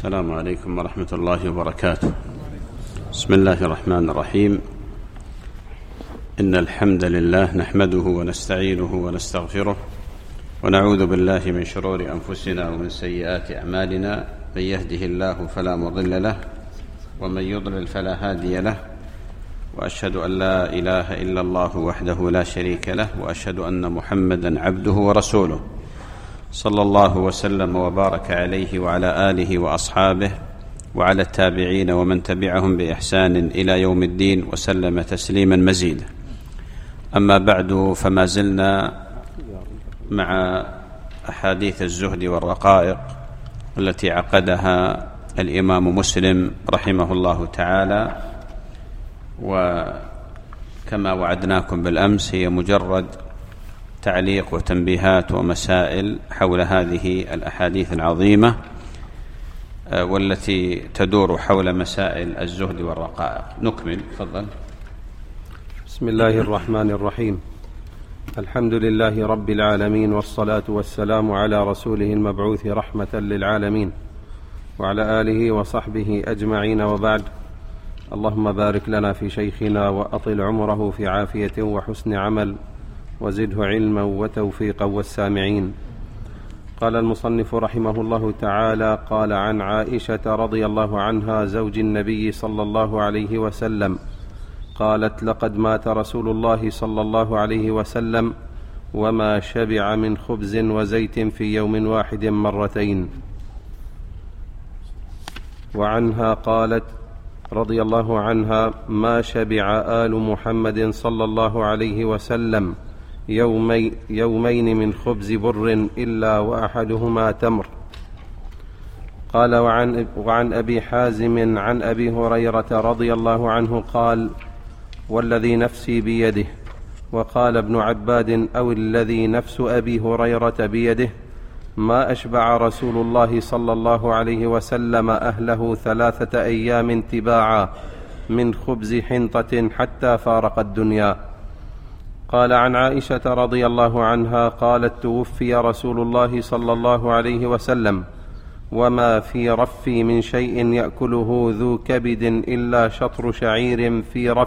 السلام عليكم ورحمة الله وبركاته. بسم الله الرحمن الرحيم. إن الحمد لله نحمده ونستعينه ونستغفره ونعوذ بالله من شرور أنفسنا ومن سيئات أعمالنا، من يهده الله فلا مضل له ومن يضلل فلا هادي له، وأشهد أن لا إله إلا الله وحده لا شريك له، وأشهد أن محمدا عبده ورسوله، صلى الله وسلم وبارك عليه وعلى آله وأصحابه وعلى التابعين ومن تبعهم بإحسان إلى يوم الدين، وسلم تسليما مزيدا. أما بعد، فما زلنا مع أحاديث الزهد والرقائق التي عقدها الإمام مسلم رحمه الله تعالى، وكما وعدناكم بالأمس هي مجرد تعليق وتنبيهات ومسائل حول هذه الأحاديث العظيمة والتي تدور حول مسائل الزهد والرقائق. نكمل، تفضل. بسم الله الرحمن الرحيم. الحمد لله رب العالمين، والصلاة والسلام على رسوله المبعوث رحمة للعالمين وعلى آله وصحبه أجمعين، وبعد. اللهم بارك لنا في شيخنا وأطل عمره في عافية وحسن عمل، وزده علما وتوفيقا والسامعين. قال المصنف رحمه الله تعالى: قال عن عائشة رضي الله عنها زوج النبي صلى الله عليه وسلم قالت: لقد مات رسول الله صلى الله عليه وسلم وما شبع من خبز وزيت في يوم واحد مرتين. وعنها قالت رضي الله عنها: ما شبع آل محمد صلى الله عليه وسلم يومين من خبز بر إلا وأحدهما تمر. قال: وعن أبي حازم عن أبي هريرة رضي الله عنه قال: والذي نفسي بيده. وقال ابن عباد: أو الذي نفس أبي هريرة بيده، ما أشبع رسول الله صلى الله عليه وسلم أهله 3 أيام تباعا من خبز حنطة حتى فارق الدنيا. قال عن عائشة رضي الله عنها قالت: توفي رسول الله صلى الله عليه وسلم وما في رفي من شيء يأكله ذو كبد إلا شطر شعير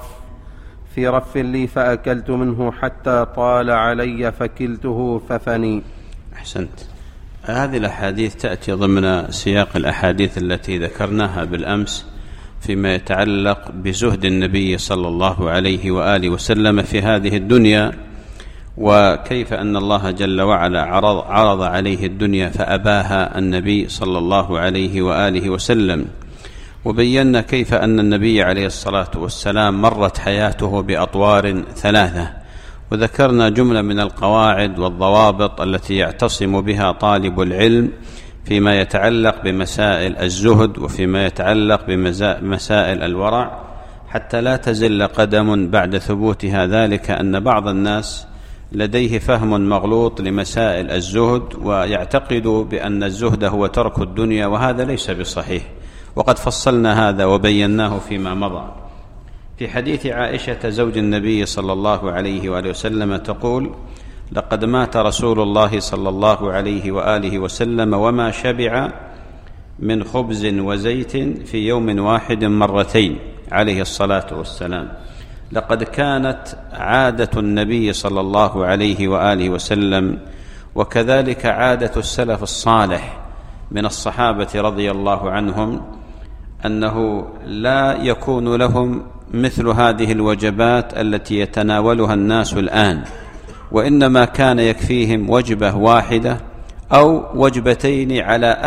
في رف لي، فأكلت منه حتى طال علي فكلته ففني. أحسنت. هذه الأحاديث تأتي ضمن سياق الأحاديث التي ذكرناها بالأمس فيما يتعلق بزهد النبي صلى الله عليه وآله وسلم في هذه الدنيا، وكيف أن الله جل وعلا عرض عليه الدنيا فأباها النبي صلى الله عليه وآله وسلم. وبينا كيف أن النبي عليه الصلاة والسلام مرت حياته بأطوار 3، وذكرنا جملة من القواعد والضوابط التي يعتصم بها طالب العلم فيما يتعلق بمسائل الزهد وفيما يتعلق بمسائل الورع، حتى لا تزل قدم بعد ثبوتها. ذلك أن بعض الناس لديه فهم مغلوط لمسائل الزهد، ويعتقد بأن الزهد هو ترك الدنيا، وهذا ليس بصحيح، وقد فصلنا هذا وبيناه فيما مضى. في حديث عائشة زوج النبي صلى الله عليه وآله وسلم تقول: لقد مات رسول الله صلى الله عليه وآله وسلم وما شبع من خبز وزيت في يوم واحد مرتين، عليه الصلاة والسلام. لقد كانت عادة النبي صلى الله عليه وآله وسلم، وكذلك عادة السلف الصالح من الصحابة رضي الله عنهم، أنه لا يكون لهم مثل هذه الوجبات التي يتناولها الناس الآن، وإنما كان يكفيهم وجبة واحدة أو وجبتين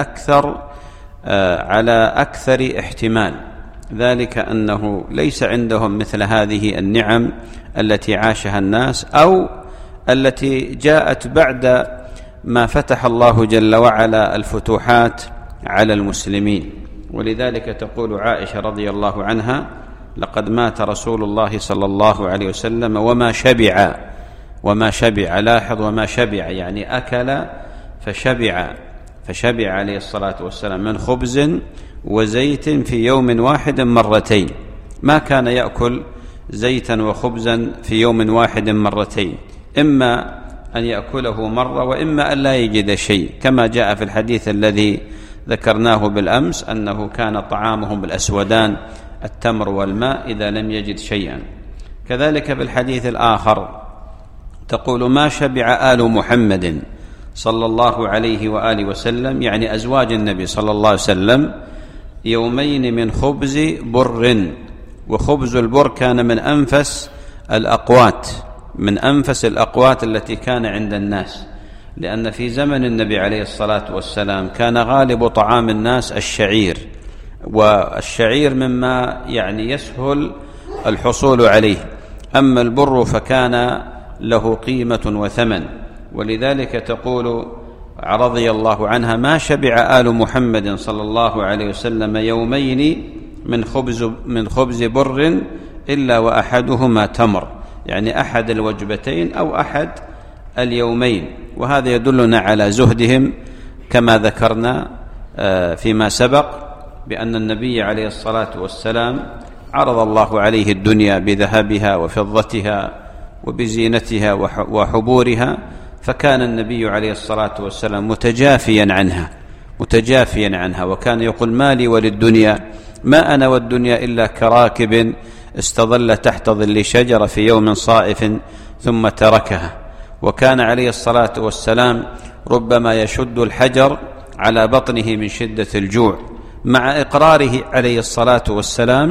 على أكثر احتمال. ذلك أنه ليس عندهم مثل هذه النعم التي عاشها الناس أو التي جاءت بعد ما فتح الله جل وعلا الفتوحات على المسلمين. ولذلك تقول عائشة رضي الله عنها: لقد مات رسول الله صلى الله عليه وسلم وما شبع. لاحظ، وما شبع يعني أكل فشبع عليه الصلاة والسلام من خبز وزيت في يوم واحد مرتين. ما كان يأكل زيتا وخبزا في يوم واحد مرتين، إما أن يأكله مرة وإما أن لا يجد شيء، كما جاء في الحديث الذي ذكرناه بالأمس أنه كان طعامهم الأسودان التمر والماء إذا لم يجد شيئا. كذلك بالحديث الآخر تقول: ما شبع آل محمد صلى الله عليه وآله وسلم، يعني أزواج النبي صلى الله عليه وسلم، يومين من خبز بر. وخبز البر كان من أنفس الأقوات التي كان عند الناس، لأن في زمن النبي عليه الصلاة والسلام كان غالب طعام الناس الشعير، والشعير مما يعني يسهل الحصول عليه، أما البر فكان له قيمة وثمن. ولذلك تقول رضي الله عنها: ما شبع آل محمد صلى الله عليه وسلم يومين من خبز بر إلا وأحدهما تمر، يعني أحد الوجبتين أو أحد اليومين. وهذا يدلنا على زهدهم كما ذكرنا فيما سبق، بأن النبي عليه الصلاة والسلام عرض الله عليه الدنيا بذهبها وفضتها وبزينتها وحبورها، فكان النبي عليه الصلاة والسلام متجافيا عنها، وكان يقول: ما لي وللدنيا، ما أنا والدنيا إلا كراكب استظل تحت ظل شجرة في يوم صائف ثم تركها. وكان عليه الصلاة والسلام ربما يشد الحجر على بطنه من شدة الجوع، مع إقراره عليه الصلاة والسلام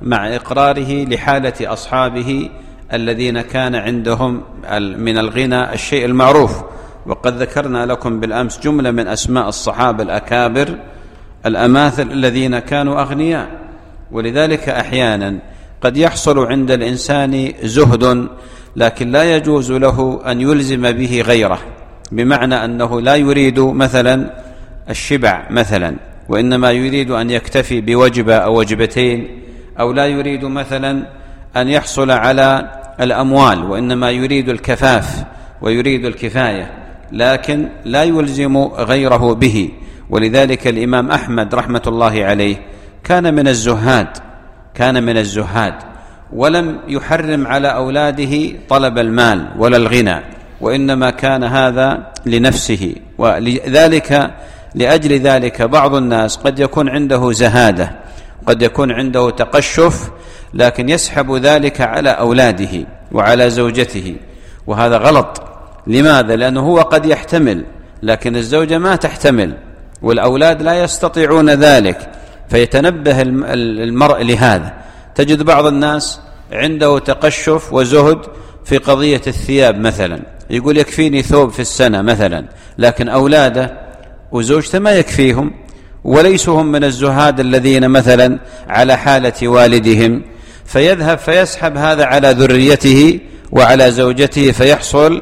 لحالة أصحابه الذين كان عندهم من الغنى الشيء المعروف. وقد ذكرنا لكم بالأمس جملة من أسماء الصحابة الأكابر الأماثل الذين كانوا أغنياء. ولذلك أحيانا قد يحصل عند الإنسان زهد، لكن لا يجوز له أن يلزم به غيره، بمعنى أنه لا يريد مثلا الشبع مثلا، وإنما يريد أن يكتفي بوجبة أو وجبتين، أو لا يريد مثلا أن يحصل على الأموال، وإنما يريد الكفاف ويريد الكفاية، لكن لا يلزم غيره به. ولذلك الإمام أحمد رحمة الله عليه كان من الزهاد، ولم يحرم على أولاده طلب المال ولا الغنى، وإنما كان هذا لنفسه. لأجل ذلك بعض الناس قد يكون عنده زهادة، قد يكون عنده تقشف، لكن يسحب ذلك على أولاده وعلى زوجته، وهذا غلط. لماذا؟ لأنه هو قد يحتمل، لكن الزوجة ما تحتمل، والأولاد لا يستطيعون ذلك، فيتنبه المرء لهذا. تجد بعض الناس عنده تقشف وزهد في قضية الثياب مثلا، يقول: يكفيني ثوب في السنة مثلا، لكن أولاده وزوجته ما يكفيهم، وليسوا هم من الزهاد الذين مثلا على حالة والدهم، فيذهب فيسحب هذا على ذريته وعلى زوجته، فيحصل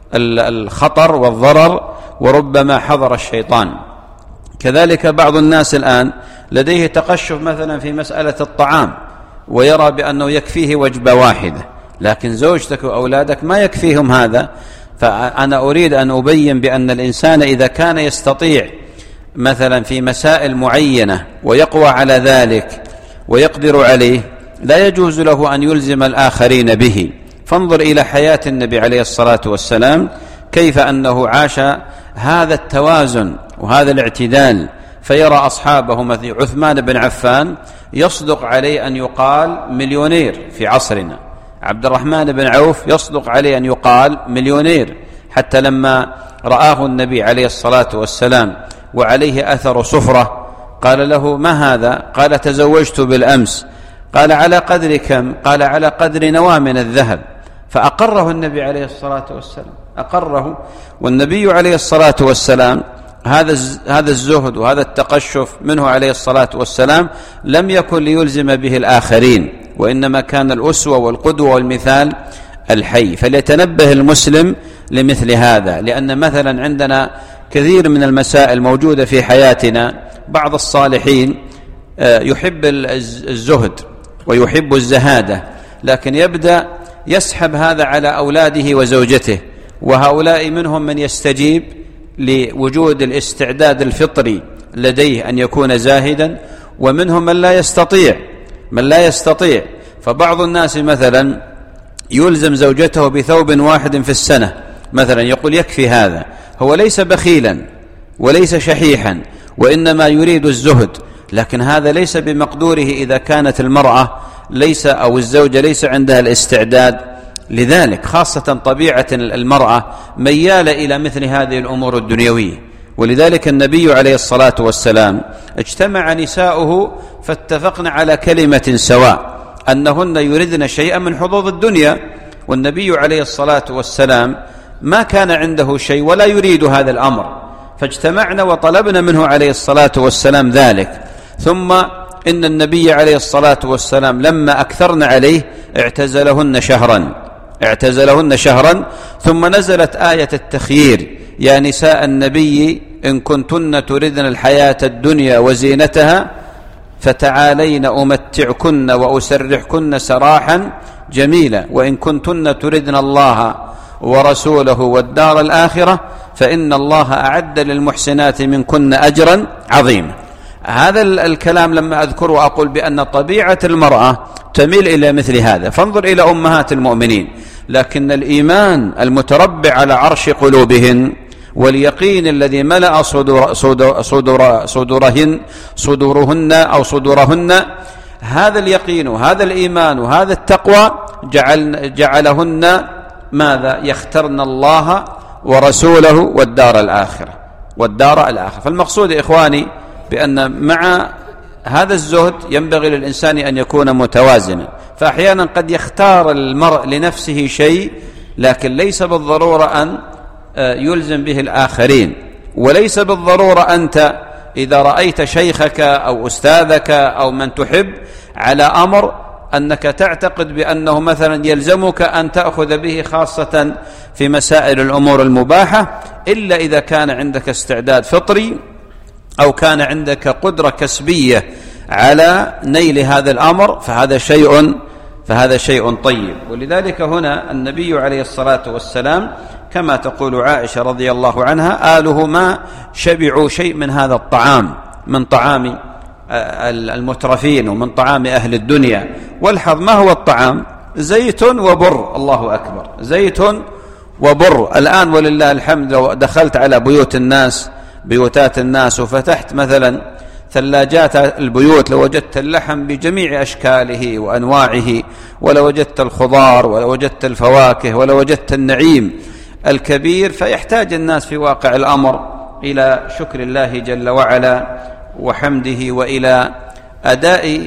الخطر والضرر، وربما حضر الشيطان. كذلك بعض الناس الآن لديه تقشف مثلا في مسألة الطعام، ويرى بأنه يكفيه وجبة واحدة، لكن زوجتك وأولادك ما يكفيهم هذا. فأنا أريد أن أبين بأن الإنسان إذا كان يستطيع مثلا في مسائل معينة ويقوى على ذلك ويقدر عليه، لا يجوز له أن يلزم الآخرين به. فانظر إلى حياة النبي عليه الصلاة والسلام، كيف أنه عاش هذا التوازن وهذا الاعتدال، فيرى أصحابه مثل عثمان بن عفان يصدق عليه أن يقال مليونير في عصرنا، عبد الرحمن بن عوف يصدق عليه أن يقال مليونير، حتى لما رآه النبي عليه الصلاة والسلام وعليه أثر صفرة قال له: ما هذا؟ قال: تزوجت بالأمس. قال: على قدر كم؟ قال: على قدر نواة من الذهب. فأقره النبي عليه الصلاة والسلام، أقره. والنبي عليه الصلاة والسلام هذا الزهد وهذا التقشف منه عليه الصلاة والسلام لم يكن ليلزم به الآخرين، وإنما كان الأسوة والقدوة والمثال الحي. فليتنبه المسلم لمثل هذا، لأن مثلا عندنا كثير من المسائل موجودة في حياتنا. بعض الصالحين يحب الزهد ويحب الزهادة، لكن يبدأ يسحب هذا على أولاده وزوجته، وهؤلاء منهم من يستجيب لوجود الاستعداد الفطري لديه أن يكون زاهدا، ومنهم من لا يستطيع. فبعض الناس مثلا يلزم زوجته بثوب واحد في السنة مثلا، يقول: يكفي هذا. هو ليس بخيلا وليس شحيحا، وإنما يريد الزهد، لكن هذا ليس بمقدوره إذا كانت المرأة أو الزوجة ليس عندها الاستعداد لذلك، خاصة طبيعة المرأة ميالة إلى مثل هذه الأمور الدنيوية. ولذلك النبي عليه الصلاة والسلام اجتمع نساؤه فاتفقن على كلمة سواء أنهن يردن شيئا من حظوظ الدنيا، والنبي عليه الصلاة والسلام ما كان عنده شيء ولا يريد هذا الأمر، فاجتمعنا وطلبنا منه عليه الصلاة والسلام ذلك. ثم إن النبي عليه الصلاة والسلام لما أكثرن عليه اعتزلهن شهرا، ثم نزلت آية التخيير: يا نساء النبي إن كنتن تردن الحياة الدنيا وزينتها فتعالين أمتعكن وأسرحكن سراحا جميلا، وإن كنتن تردن الله ورسوله والدار الآخرة فإن الله أعد للمحسنات منكن أجرا عظيما. هذا الكلام لما أذكر وأقول بأن طبيعة المرأة تميل إلى مثل هذا، فانظر إلى أمهات المؤمنين، لكن الإيمان المتربع على عرش قلوبهن واليقين الذي ملأ صدورهن هذا اليقين وهذا الإيمان وهذا التقوى جعلهن ماذا؟ يخترن الله ورسوله والدار الآخرة. فالمقصود يا إخواني بأن مع هذا الزهد ينبغي للإنسان أن يكون متوازنا، فأحيانا قد يختار المرء لنفسه شيء لكن ليس بالضرورة أن يلزم به الآخرين، وليس بالضرورة أنت إذا رأيت شيخك أو أستاذك أو من تحب على أمر أنك تعتقد بأنه مثلا يلزمك أن تأخذ به، خاصة في مسائل الأمور المباحة، إلا إذا كان عندك استعداد فطري أو كان عندك قدرة كسبية على نيل هذا الأمر، فهذا شيء طيب. ولذلك هنا النبي عليه الصلاة والسلام كما تقول عائشة رضي الله عنها: آله ما شبعوا شيء من هذا الطعام، من طعام المترفين ومن طعام أهل الدنيا. والحظ ما هو الطعام؟ زيت وبر. الله أكبر، زيت وبر. الآن ولله الحمد لو دخلت على بيوتات الناس وفتحت مثلا ثلاجات البيوت لوجدت اللحم بجميع أشكاله وأنواعه، ولوجدت الخضار، ولوجدت الفواكه، ولوجدت النعيم الكبير. فيحتاج الناس في واقع الأمر إلى شكر الله جل وعلا وحمده، وإلى أداء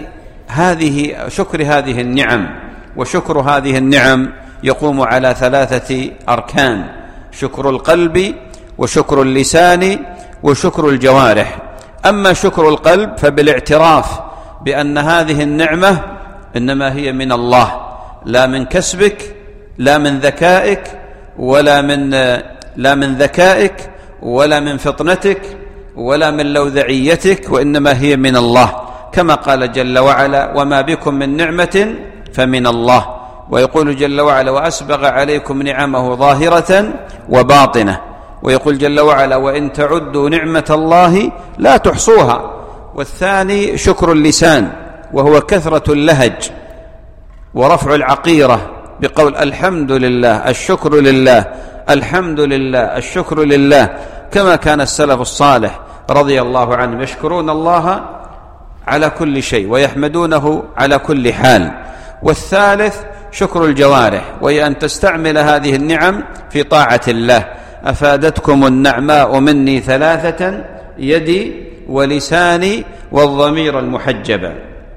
شكر هذه النعم. وشكر هذه النعم يقوم على 3 أركان: شكر القلب، وشكر اللسان، وشكر الجوارح. أما شكر القلب فبالاعتراف بأن هذه النعمة إنما هي من الله، لا من كسبك، لا من ذكائك، ولا من ذكائك، ولا من فطنتك، ولا من لوذعيتك، وإنما هي من الله، كما قال جل وعلا: وما بكم من نعمة فمن الله. ويقول جل وعلا: وأسبغ عليكم نعمه ظاهرة وباطنة. ويقول جل وعلا: وإن تعدوا نعمة الله لا تحصوها. والثاني شكر اللسان، وهو كثرة اللهج ورفع العقيرة بقول الحمد لله، الشكر لله، الحمد لله، الشكر لله، كما كان السلف الصالح رضي الله عنهم يشكرون الله على كل شيء ويحمدونه على كل حال. والثالث شكر الجوارح، وهي أن تستعمل هذه النعم في طاعة الله. أفادتكم النعماء مني 3: يدي ولساني والضمير المحجبة.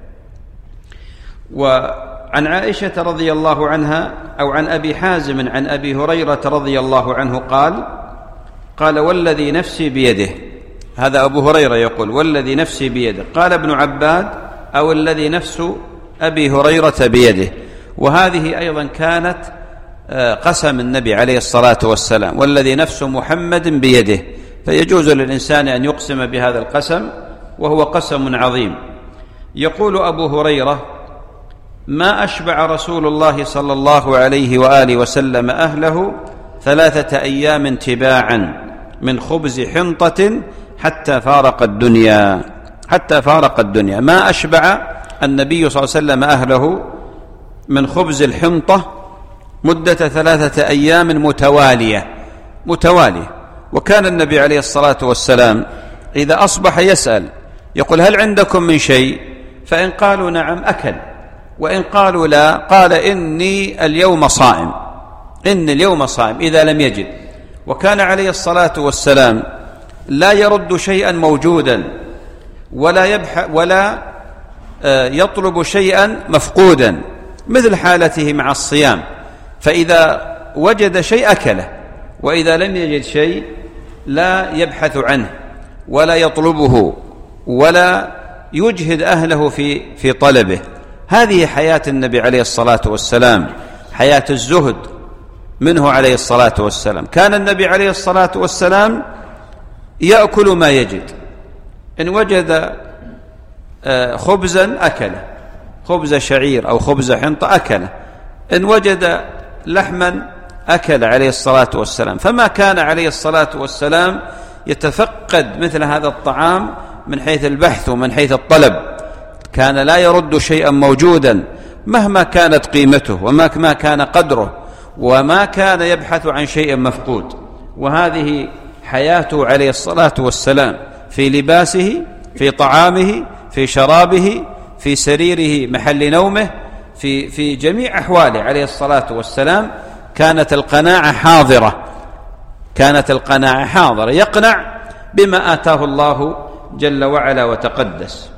وعن عائشة رضي الله عنها أو عن أبي حازم عن أبي هريرة رضي الله عنه قال: والذي نفسي بيده. هذا أبو هريرة يقول: والذي نفسي بيده. قال ابن عباد: أو الذي نفس أبي هريرة بيده. وهذه أيضا كانت قسم النبي عليه الصلاة والسلام: والذي نفس محمد بيده. فيجوز للإنسان أن يقسم بهذا القسم، وهو قسم عظيم. يقول أبو هريرة: ما أشبع رسول الله صلى الله عليه وآله وسلم أهله 3 أيام تباعا من خبز حنطة حتى فارق الدنيا. ما أشبع النبي صلى الله عليه وسلم أهله من خبز الحنطة مدة 3 أيام متوالية. وكان النبي عليه الصلاة والسلام إذا أصبح يسأل يقول هل عندكم من شيء؟ فإن قالوا نعم أكل، وإن قالوا لا قال إني اليوم صائم، إني اليوم صائم إذا لم يجد. وكان عليه الصلاة والسلام لا يرد شيئا موجودا ولا يطلب شيئا مفقودا، مثل حالته مع الصيام، فإذا وجد شيء أكله، وإذا لم يجد شيء لا يبحث عنه ولا يطلبه ولا يجهد أهله في طلبه. هذه حياة النبي عليه الصلاة والسلام، حياة الزهد منه عليه الصلاة والسلام. كان النبي عليه الصلاة والسلام يأكل ما يجد، إن وجد خبزا أكله، خبز شعير أو خبز حنطة أكله، إن وجد لحما أكل عليه الصلاة والسلام. فما كان عليه الصلاة والسلام يتفقد مثل هذا الطعام من حيث البحث ومن حيث الطلب، كان لا يرد شيئا موجودا مهما كانت قيمته وما كان قدره، وما كان يبحث عن شيء مفقود. وهذه حياته عليه الصلاة والسلام في لباسه، في طعامه، في شرابه، في سريره محل نومه، في جميع أحواله عليه الصلاة والسلام كانت القناعة حاضرة، كانت القناعة حاضرة، يقنع بما آتاه الله جل وعلا وتقدس.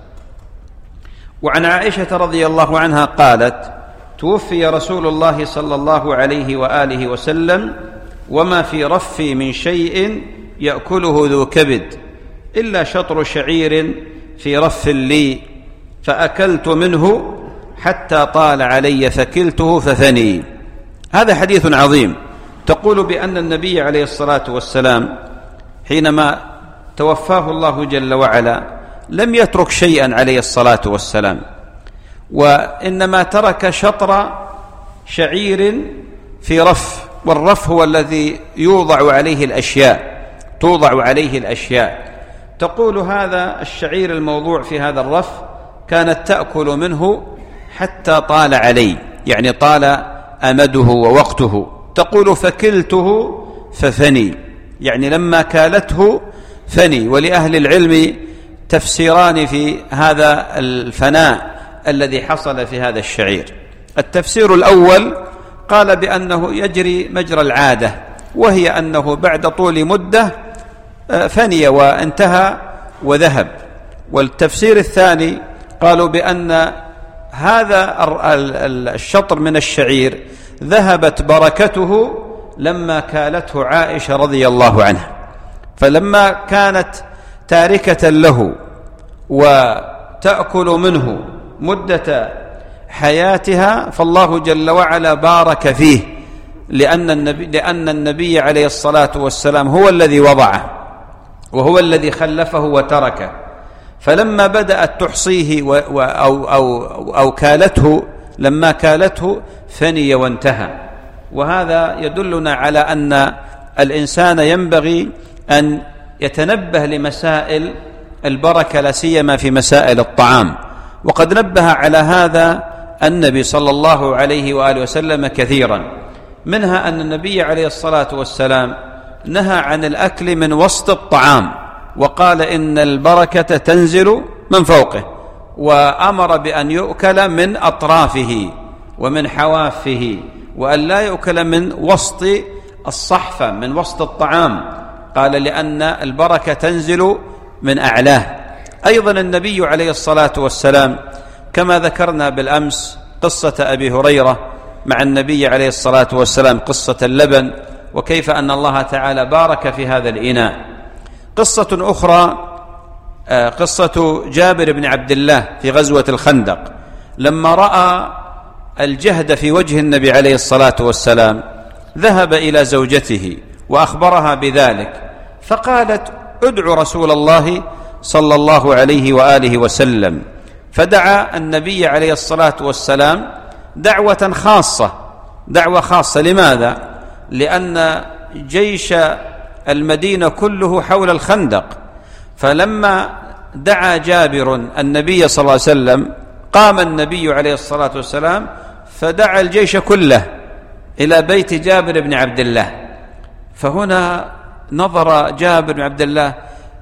وعن عائشة رضي الله عنها قالت: توفي رسول الله صلى الله عليه وآله وسلم وما في رفي من شيء يأكله ذو كبد إلا شطر شعير في رف لي، فأكلت منه حتى طال علي فكلته فثني. هذا حديث عظيم. تقول بأن النبي عليه الصلاة والسلام حينما توفاه الله جل وعلا لم يترك شيئا عليه الصلاة والسلام، وإنما ترك شطر شعير في رف، والرف هو الذي يوضع عليه الأشياء، توضع عليه الأشياء. تقول هذا الشعير الموضوع في هذا الرف كانت تأكل منه حتى طال علي، يعني طال أمده ووقته. تقول فكلته ففني، يعني لما كالته فني. ولأهل العلم تفسيران في هذا الفناء الذي حصل في هذا الشعير. التفسير الأول قال بأنه يجري مجرى العادة، وهي أنه بعد طول مدة فني وانتهى وذهب. والتفسير الثاني قالوا بأن هذا الشطر من الشعير ذهبت بركته لما كالته عائشة رضي الله عنها، فلما كانت تاركة له وتأكل منه مدة حياتها فالله جل وعلا بارك فيه، لأن النبي عليه الصلاة والسلام هو الذي وضعه وهو الذي خلفه وتركه. فلما بدأت تحصيه أو كالته، لما كالته فني وانتهى. وهذا يدلنا على أن الإنسان ينبغي أن يتنبه لمسائل البركة، لا سيما في مسائل الطعام. وقد نبه على هذا النبي صلى الله عليه وآله وسلم كثيرا، منها أن النبي عليه الصلاة والسلام نهى عن الأكل من وسط الطعام، وقال إن البركة تنزل من فوقه، وأمر بأن يؤكل من أطرافه ومن حوافه، وأن لا يؤكل من وسط الصحفة، من وسط الطعام، قال لأن البركة تنزل من أعلاه. أيضا النبي عليه الصلاة والسلام كما ذكرنا بالأمس قصة أبي هريرة مع النبي عليه الصلاة والسلام، قصة اللبن، وكيف أن الله تعالى بارك في هذا الإناء. قصة أخرى قصة جابر بن عبد الله في غزوة الخندق، لما رأى الجهد في وجه النبي عليه الصلاة والسلام ذهب إلى زوجته وأخبرها بذلك، فقالت: ادعو رسول الله صلى الله عليه وآله وسلم. فدعا النبي عليه الصلاة والسلام دعوة خاصة. لماذا؟ لأن جيش المدينة كله حول الخندق، فلما دعا جابر النبي صلى الله عليه وسلم قام النبي عليه الصلاة والسلام فدعا الجيش كله إلى بيت جابر بن عبد الله. فهنا نظر جابر بن عبد الله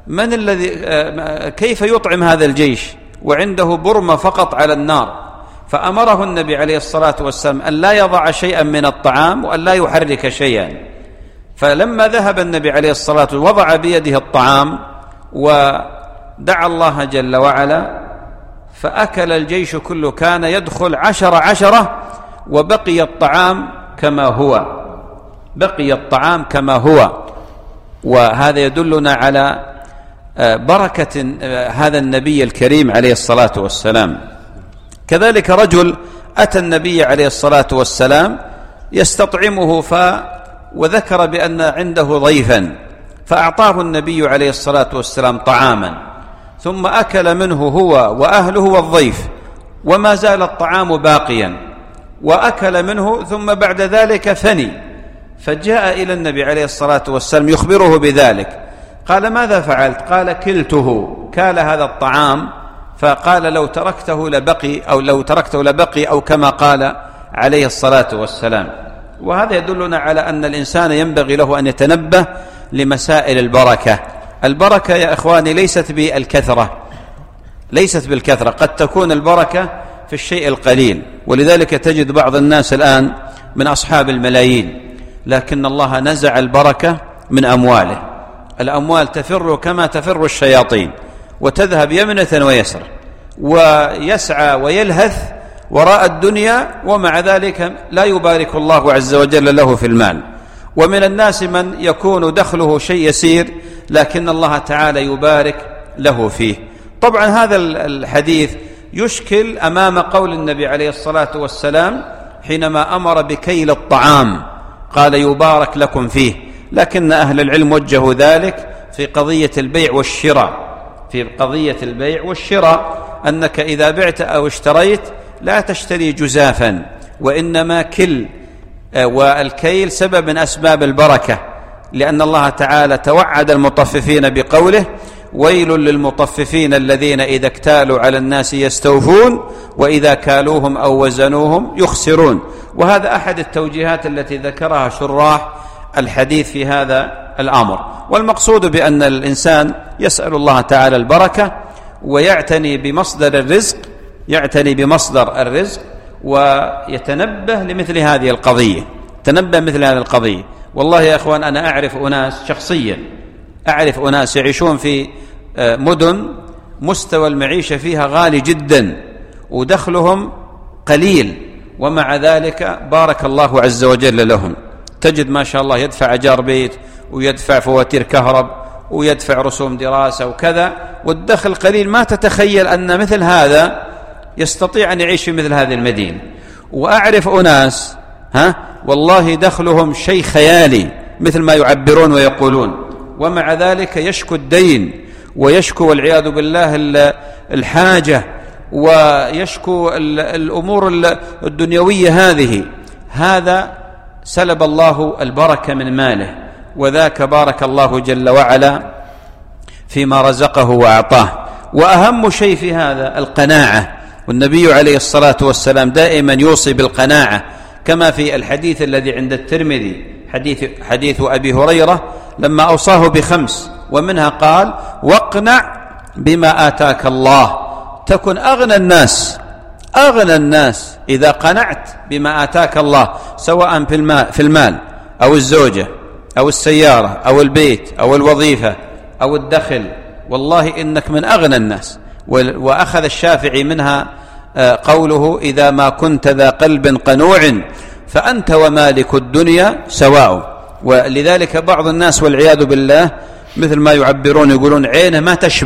من الذي كيف يطعم هذا الجيش وعنده برمة فقط على النار؟ فأمره النبي عليه الصلاة والسلام أن لا يضع شيئا من الطعام وأن لا يحرك شيئا. فلما ذهب النبي عليه الصلاة والسلام وضع بيده الطعام ودعا الله جل وعلا، فأكل الجيش كله، كان يدخل 10 وبقي الطعام كما هو، بقي الطعام كما هو. وهذا يدلنا على بركة هذا النبي الكريم عليه الصلاة والسلام. كذلك رجل أتى النبي عليه الصلاة والسلام يستطعمه وذكر بأن عنده ضيفا، فأعطاه النبي عليه الصلاة والسلام طعاما، ثم أكل منه هو وأهله والضيف، وما زال الطعام باقيا، وأكل منه ثم بعد ذلك فني. فجاء إلى النبي عليه الصلاة والسلام يخبره بذلك، قال: ماذا فعلت؟ قال: كلته، كال هذا الطعام. فقال: لو تركته لبقي، أو كما قال عليه الصلاة والسلام. وهذا يدلنا على أن الإنسان ينبغي له أن يتنبه لمسائل البركة. البركة يا إخواني ليست بالكثرة، قد تكون البركة في الشيء القليل. ولذلك تجد بعض الناس الآن من أصحاب الملايين، لكن الله نزع البركة من أمواله. الأموال تفر كما تفر الشياطين، وتذهب يمنة ويسرى، ويسعى ويلهث وراء الدنيا، ومع ذلك لا يبارك الله عز وجل له في المال. ومن الناس من يكون دخله شيء يسير، لكن الله تعالى يبارك له فيه. طبعا هذا الحديث يشكل أمام قول النبي عليه الصلاة والسلام حينما أمر بكيل الطعام، قال: يبارك لكم فيه. لكن أهل العلم وجهوا ذلك في قضية البيع والشراء، أنك إذا بعت أو اشتريت لا تشتري جزافا، وإنما كل، والكيل سبب من أسباب البركة، لأن الله تعالى توعد المطففين بقوله: ويل للمطففين الذين إذا اكتالوا على الناس يستوفون وإذا كالوهم أو وزنوهم يخسرون. وهذا أحد التوجيهات التي ذكرها شراح الحديث في هذا الأمر. والمقصود بأن الإنسان يسأل الله تعالى البركة، ويعتني بمصدر الرزق، ويتنبه لمثل هذه القضية. والله يا أخوان، أنا أعرف أناس شخصيا، يعيشون في مدن مستوى المعيشة فيها غالي جدا ودخلهم قليل، ومع ذلك بارك الله عز وجل لهم. تجد ما شاء الله يدفع أجار بيت، ويدفع فواتير كهرب، ويدفع رسوم دراسة وكذا، والدخل قليل. ما تتخيل أن مثل هذا يستطيع أن يعيش في مثل هذه المدينة. وأعرف أناس والله دخلهم شيء خيالي مثل ما يعبرون ويقولون، ومع ذلك يشكو الدين، ويشكو والعياذ بالله الحاجة، ويشكو الأمور الدنيوية هذا سلب الله البركة من ماله، وذاك بارك الله جل وعلا فيما رزقه وأعطاه. وأهم شيء في هذا القناعة، والنبي عليه الصلاة والسلام دائما يوصي بالقناعة، كما في الحديث الذي عند الترمذي، حديث أبي هريرة لما أوصاه ب5، ومنها قال: واقنع بما آتاك الله تكن أغنى الناس إذا قنعت بما آتاك الله، سواء في المال أو الزوجة أو السيارة أو البيت أو الوظيفة أو الدخل، والله إنك من أغنى الناس. وأخذ الشافعي منها قوله: إذا ما كنت ذا قلب قنوع فأنت ومالك الدنيا سواء. ولذلك بعض الناس والعياذ بالله مثل ما يعبرون، يقولون عينه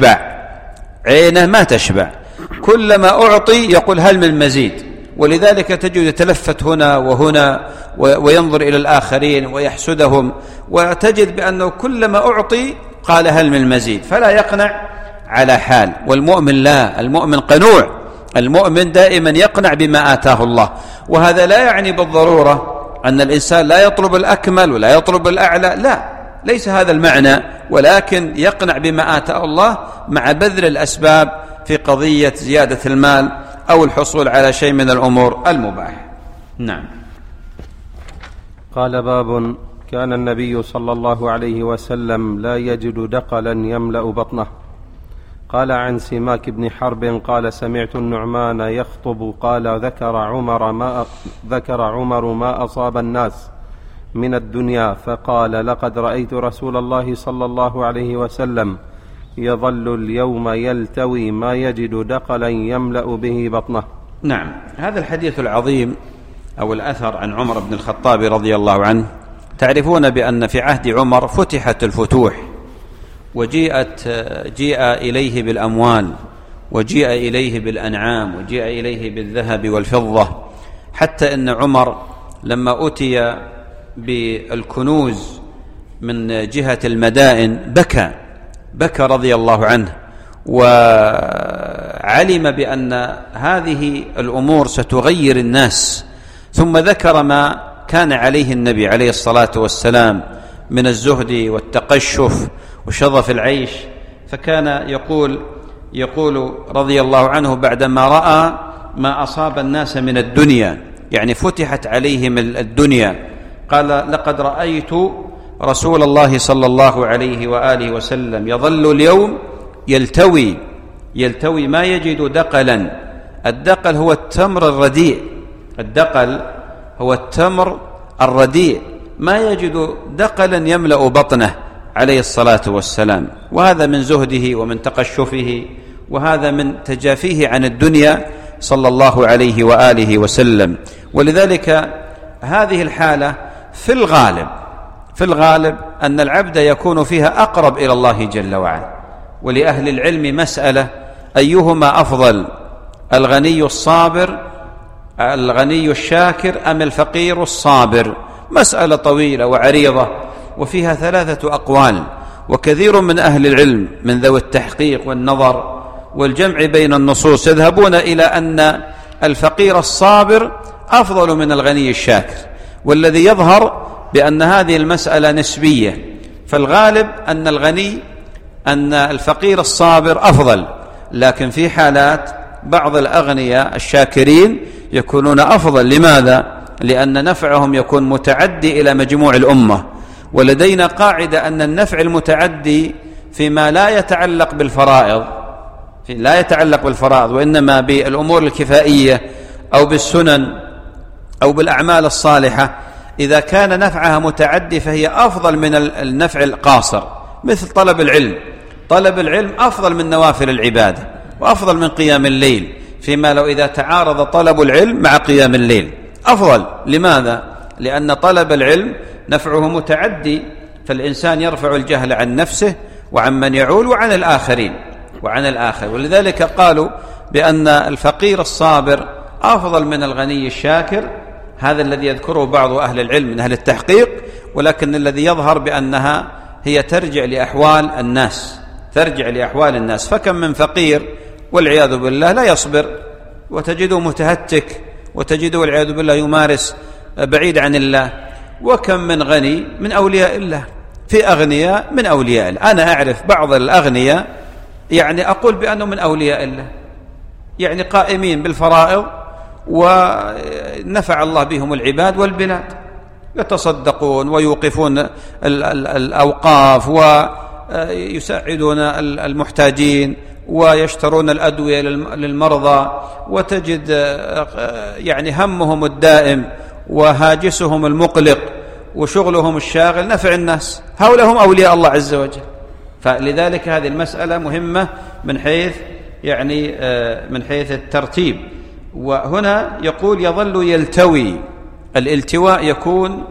ما تشبع، كلما أعطي يقول هل من مزيد. ولذلك تجد يتلفت هنا وهنا، وينظر إلى الآخرين ويحسدهم، وتجد بأنه كلما أعطي قال هل من مزيد، فلا يقنع على حال. والمؤمن لا، المؤمن قنوع، المؤمن دائما يقنع بما آتاه الله. وهذا لا يعني بالضرورة أن الإنسان لا يطلب الأكمل ولا يطلب الأعلى، لا، ليس هذا المعنى، ولكن يقنع بما آتاه الله مع بذل الأسباب في قضية زيادة المال أو الحصول على شيء من الأمور المباحة. نعم. قال: باب كان النبي صلى الله عليه وسلم لا يجد دقلا يملأ بطنه. قال عن سماك بن حرب قال سمعت النعمان يخطب قال ذكر عمر ما أصاب الناس من الدنيا فقال لقد رأيت رسول الله صلى الله عليه وسلم يظل اليوم يلتوي ما يجد دقلا يملأ به بطنه. نعم، هذا الحديث العظيم أو الأثر عن عمر بن الخطاب رضي الله عنه، تعرفون بأن في عهد عمر فتحت الفتوح جيء إليه بالأموال وجيء إليه بالأنعام وجيء إليه بالذهب والفضة، حتى أن عمر لما أتي بالكنوز من جهة المدائن بكى رضي الله عنه، وعلم بأن هذه الأمور ستغير الناس، ثم ذكر ما كان عليه النبي عليه الصلاة والسلام من الزهد والتقشف وشظف العيش، فكان يقول رضي الله عنه بعدما رأى ما أصاب الناس من الدنيا، يعني فتحت عليهم الدنيا، قال لقد رأيت رسول الله صلى الله عليه وآله وسلم يظل اليوم يلتوي ما يجد دقلا. الدقل هو التمر الرديء، ما يجد دقلا يملأ بطنه عليه الصلاة والسلام، وهذا من زهده ومن تقشفه، وهذا من تجافيه عن الدنيا صلى الله عليه وآله وسلم. ولذلك هذه الحالة في الغالب أن العبد يكون فيها أقرب إلى الله جل وعلا. ولأهل العلم مسألة أيهما أفضل، الغني الشاكر أم الفقير الصابر؟ مسألة طويلة وعريضة وفيها 3 أقوال، وكثير من أهل العلم من ذوي التحقيق والنظر والجمع بين النصوص يذهبون إلى أن الفقير الصابر أفضل من الغني الشاكر، والذي يظهر بأن هذه المسألة نسبية، فالغالب أن الفقير الصابر أفضل، لكن في حالات بعض الأغنياء الشاكرين يكونون أفضل. لماذا؟ لأن نفعهم يكون متعدي إلى مجموع الأمة، ولدينا قاعدة أن النفع المتعدي فيما لا يتعلق بالفرائض وإنما بالأمور الكفائية أو بالسنن أو بالأعمال الصالحة، إذا كان نفعها متعدي فهي أفضل من النفع القاصر، مثل طلب العلم أفضل من نوافل العبادة وأفضل من قيام الليل، فيما لو إذا تعارض طلب العلم مع قيام الليل أفضل. لماذا؟ لأن طلب العلم نفعه متعدي، فالإنسان يرفع الجهل عن نفسه وعن من يعول وعن الآخرين. ولذلك قالوا بأن الفقير الصابر أفضل من الغني الشاكر، هذا الذي يذكره بعض أهل العلم من أهل التحقيق، ولكن الذي يظهر بأنها هي ترجع لأحوال الناس. فكم من فقير والعياذ بالله لا يصبر، وتجده متهتك، وتجده والعياذ بالله يمارس بعيد عن الله، وكم من غني من أولياء الله، في أغنياء من أولياء الله. أنا أعرف بعض الأغنياء يعني أقول بأنه من أولياء الله، يعني قائمين بالفرائض ونفع الله بهم العباد والبلاد، يتصدقون ويوقفون الأوقاف ويساعدون المحتاجين ويشترون الأدوية للمرضى، وتجد يعني همهم الدائم وهاجسهم المقلق وشغلهم الشاغل نفع الناس، هؤلاء هم أولياء الله عز وجل. فلذلك هذه المسألة مهمة من حيث الترتيب. وهنا يقول يظل يلتوي، الالتواء يكون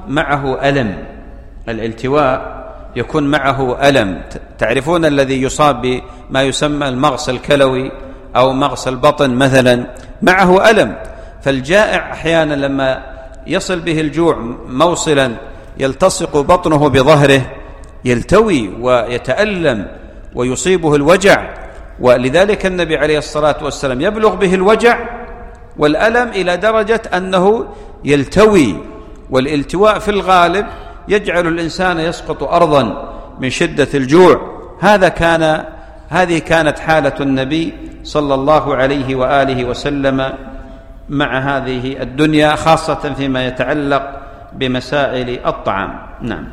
معه ألم. تعرفون الذي يصاب بما يسمى المغص الكلوي أو مغص البطن مثلا معه ألم، فالجائع أحيانا لما يصل به الجوع موصلا يلتصق بطنه بظهره يلتوي ويتألم ويصيبه الوجع، ولذلك النبي عليه الصلاة والسلام يبلغ به الوجع والألم إلى درجة أنه يلتوي. والالتواء في الغالب يجعل الإنسان يسقط أرضا من شدة الجوع. هذه كانت حالة النبي صلى الله عليه وآله وسلم مع هذه الدنيا، خاصة فيما يتعلق بمسائل الطعام. نعم.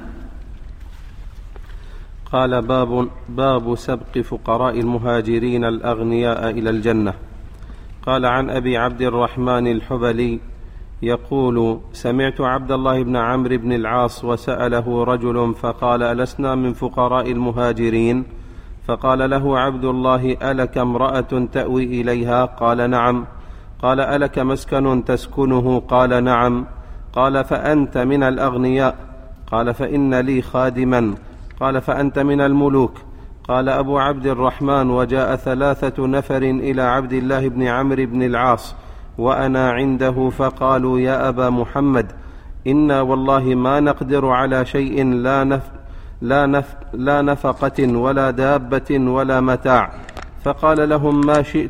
قال: باب سبق فقراء المهاجرين الأغنياء إلى الجنة. قال: عن أبي عبد الرحمن الحبلي يقول: سمعت عبد الله بن عمرو بن العاص وسأله رجل فقال: ألسنا من فقراء المهاجرين؟ فقال له عبد الله: ألك امرأة تأوي إليها؟ قال: نعم. قال: ألك مسكن تسكنه؟ قال: نعم. قال: فأنت من الأغنياء؟ قال: فإن لي خادما. قال: فأنت من الملوك. قال أبو عبد الرحمن: وجاء 3 نفر إلى عبد الله بن عمرو بن العاص وأنا عنده فقالوا: يا أبا محمد، إنا والله ما نقدر على شيء لا نفقة ولا دابة ولا متاع. فقال لهم: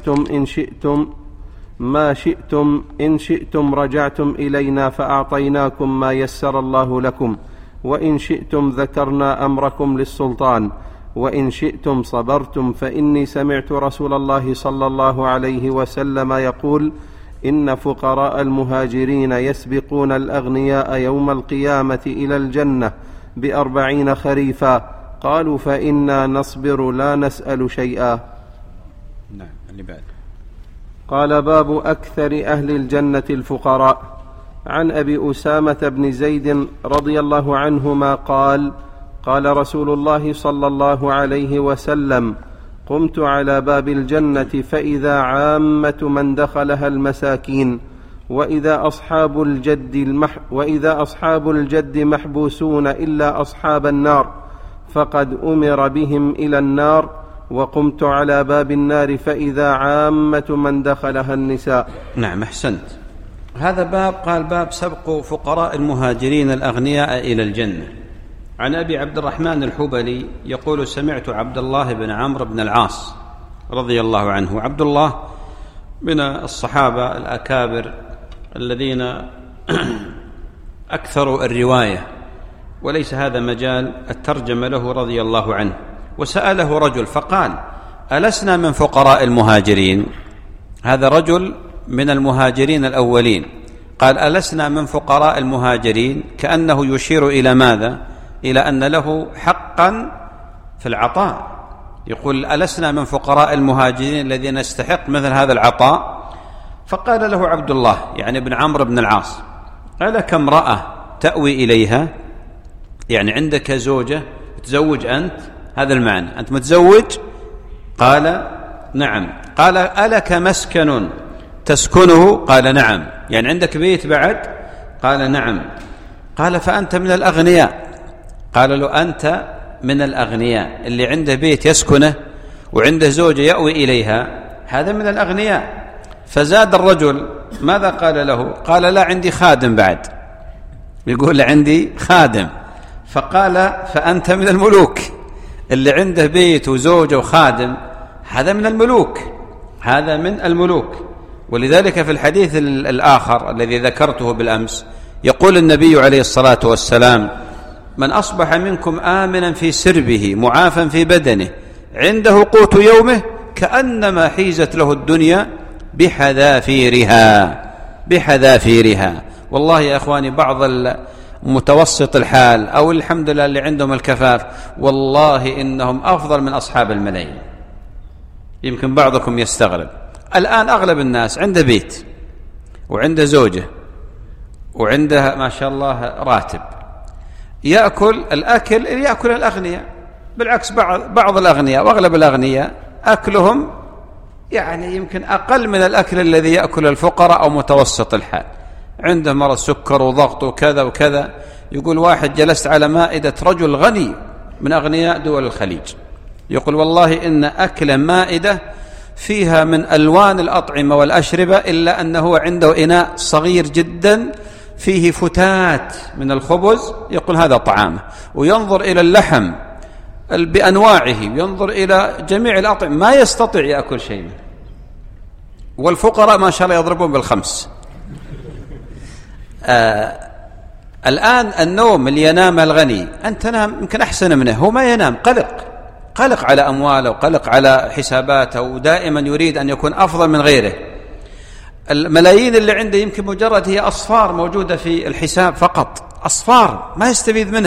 ما شئتم إن شئتم رجعتم إلينا فأعطيناكم ما يسر الله لكم، وإن شئتم ذكرنا أمركم للسلطان، وإن شئتم صبرتم، فإني سمعت رسول الله صلى الله عليه وسلم يقول: إن فقراء المهاجرين يسبقون الأغنياء يوم القيامة إلى الجنة ب40 خريفا. قالوا: فإنا نصبر لا نسأل شيئا. نعم. اللي بعد. قال: باب أكثر أهل الجنة الفقراء. عن أبي أسامة بن زيد رضي الله عنهما قال: قال رسول الله صلى الله عليه وسلم: قمت على باب الجنة فإذا عامة من دخلها المساكين، وإذا أصحاب الجد محبوسون إلا أصحاب النار، فقد أمر بهم إلى النار. وقمت على باب النار فإذا عامة من دخلها النساء. نعم، أحسنت. هذا باب، قال: باب سبق فقراء المهاجرين الأغنياء إلى الجنة. عن أبي عبد الرحمن الحبلي يقول: سمعت عبد الله بن عمرو بن العاص رضي الله عنه. عبد الله من الصحابة الأكابر الذين أكثروا الرواية، وليس هذا مجال الترجمة له رضي الله عنه. وسأله رجل فقال: ألسنا من فقراء المهاجرين؟ هذا رجل من المهاجرين الأولين قال: ألسنا من فقراء المهاجرين، كأنه يشير إلى ماذا؟ إلى أن له حقا في العطاء. يقول: ألسنا من فقراء المهاجرين الذين نستحق مثل هذا العطاء؟ فقال له عبد الله يعني بن عمرو بن العاص: ألك امرأة تأوي إليها؟ يعني عندك زوجة تزوج أنت؟ هذا المعنى، أنت متزوج؟ قال: نعم. قال: ألك مسكن تسكنه؟ قال: نعم. يعني عندك بيت بعد؟ قال: نعم. قال: فأنت من الأغنياء. قال له: أنت من الأغنياء، اللي عنده بيت يسكنه وعنده زوجة يأوي إليها، هذا من الأغنياء. فزاد الرجل، ماذا قال له؟ قال: لا، عندي خادم بعد. يقول: عندي خادم. فقال: فأنت من الملوك، اللي عنده بيت وزوجة وخادم هذا من الملوك، هذا من الملوك. ولذلك في الحديث الآخر الذي ذكرته بالأمس يقول النبي عليه الصلاة والسلام: من أصبح منكم آمنا في سربه معافا في بدنه عنده قوت يومه كأنما حيزت له الدنيا بحذافيرها. والله يا أخواني، بعض متوسط الحال أو الحمد لله اللي عندهم الكفاف، والله إنهم أفضل من أصحاب الملايين. يمكن بعضكم يستغرب، الآن أغلب الناس عنده بيت وعنده زوجة وعنده ما شاء الله راتب، يأكل الأكل اللي يأكل الأغنياء. بالعكس، بعض الأغنياء وأغلب الأغنياء أكلهم يعني يمكن أقل من الأكل الذي يأكل الفقراء أو متوسط الحال. عنده مرض سكر وضغط وكذا وكذا. يقول واحد: جلست على مائدة رجل غني من أغنياء دول الخليج، يقول: والله إن أكل مائدة فيها من ألوان الأطعمة والأشربة، إلا أنه عنده إناء صغير جدا فيه فتات من الخبز، يقول هذا طعامه. وينظر إلى اللحم بأنواعه، ينظر إلى جميع الأطعمة، ما يستطيع يأكل شيء منه. والفقراء ما شاء الله يضربون بالخمس. الآن النوم اللي ينام الغني، أنت تنام يمكن أحسن منه، هو ما ينام، قلق على أمواله وقلق على حساباته، ودائما يريد أن يكون أفضل من غيره. الملايين اللي عنده يمكن مجرد هي أصفار موجودة في الحساب فقط، أصفار ما يستفيد منها،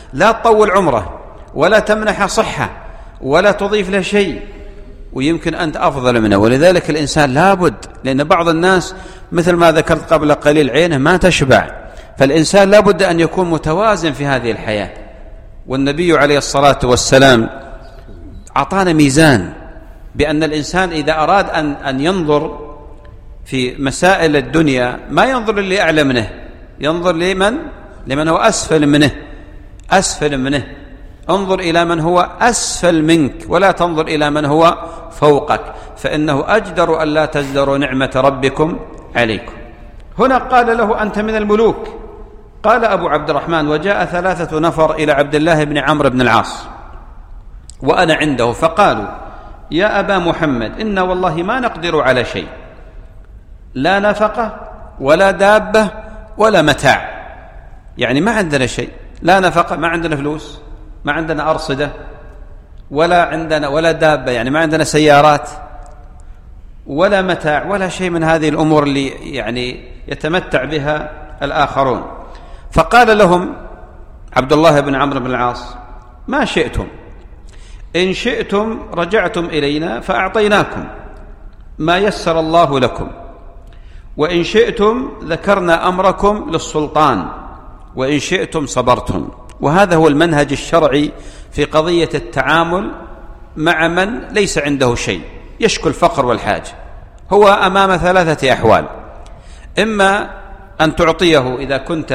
لا تطول عمره ولا تمنح صحة ولا تضيف له شيء، ويمكن أنت أفضل منه. ولذلك الإنسان لابد، لأن بعض الناس مثل ما ذكرت قبل قليل عينه ما تشبع، فالإنسان لابد أن يكون متوازن في هذه الحياة. والنبي عليه الصلاة والسلام أعطانا ميزان بأن الإنسان إذا أراد أن ينظر في مسائل الدنيا ما ينظر للي أعلى منه، ينظر لمن هو أسفل منه. انظر إلى من هو أسفل منك ولا تنظر إلى من هو فوقك، فإنه أجدر أن لا تزدروا نعمة ربكم عليكم. هنا قال له أنت من الملوك. قال أبو عبد الرحمن: وجاء 3 نفر إلى عبد الله بن عمرو بن العاص وأنا عنده، فقالوا: يا أبا محمد، إنا والله ما نقدر على شيء، لا نفقة ولا دابة ولا متاع. يعني ما عندنا شيء، لا نفقة، ما عندنا فلوس، ما عندنا أرصدة، ولا دابة، يعني ما عندنا سيارات، ولا متاع، ولا شيء من هذه الأمور اللي يعني يتمتع بها الآخرون. فقال لهم عبد الله بن عمرو بن العاص: ما شئتم، إن شئتم رجعتم إلينا فأعطيناكم ما يسر الله لكم، وإن شئتم ذكرنا أمركم للسلطان، وإن شئتم صبرتم. وهذا هو المنهج الشرعي في قضية التعامل مع من ليس عنده شيء، يشكو الفقر والحاجة. هو أمام 3 أحوال: إما أن تعطيه إذا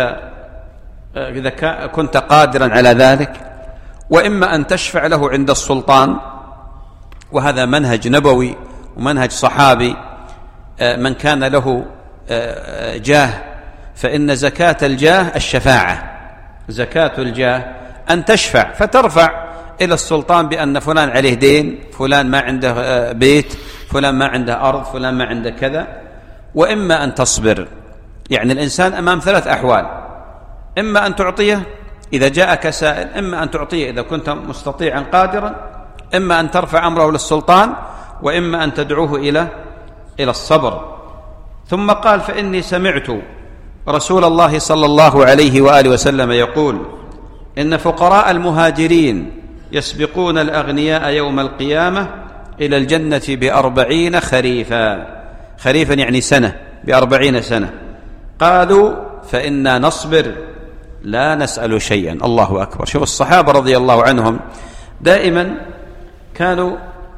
كنت قادرا على ذلك، وإما أن تشفع له عند السلطان، وهذا منهج نبوي ومنهج صحابي. من كان له جاه فإن زكاة الجاه الشفاعة، زكاة الجاه أن تشفع فترفع إلى السلطان بأن فلان عليه دين، فلان ما عنده بيت، فلان ما عنده أرض، فلان ما عنده كذا. وإما أن تصبر. يعني الإنسان أمام 3 أحوال: إما أن تعطيه إذا جاءك سائل، إما أن تعطيه إذا كنت مستطيعا قادرا، إما أن ترفع أمره للسلطان، وإما أن تدعوه إلى الصبر. ثم قال: فإني سمعت رسول الله صلى الله عليه وآله وسلم يقول: إن فقراء المهاجرين يسبقون الأغنياء يوم القيامة إلى الجنة ب40 خريفا. خريفا يعني سنة، ب40 سنة. قالوا: فإنا نصبر لا نسأل شيئا. الله أكبر. شوف الصحابة رضي الله عنهم دائما كانوا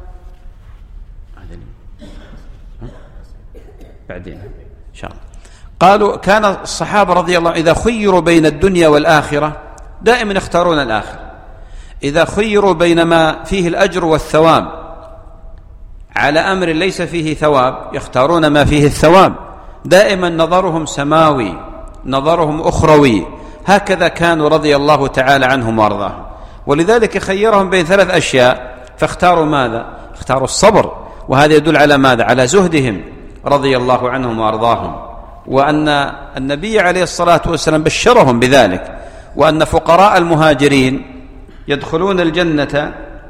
بعدين إن شاء الله. قالوا كان الصحابة رضي الله إذا خيروا بين الدنيا والآخرة دائما يختارون الآخرة. إذا خيروا بين ما فيه الأجر والثواب على أمر ليس فيه ثواب يختارون ما فيه الثواب. دائما نظرهم سماوي، نظرهم أخروي. هكذا كانوا رضي الله تعالى عنهم وارضاهم. ولذلك خيرهم بين 3 أشياء فاختاروا ماذا؟ اختاروا الصبر. وهذا يدل على ماذا؟ على زهدهم رضي الله عنهم وارضاهم، وأن النبي عليه الصلاة والسلام بشرهم بذلك، وأن فقراء المهاجرين يدخلون الجنة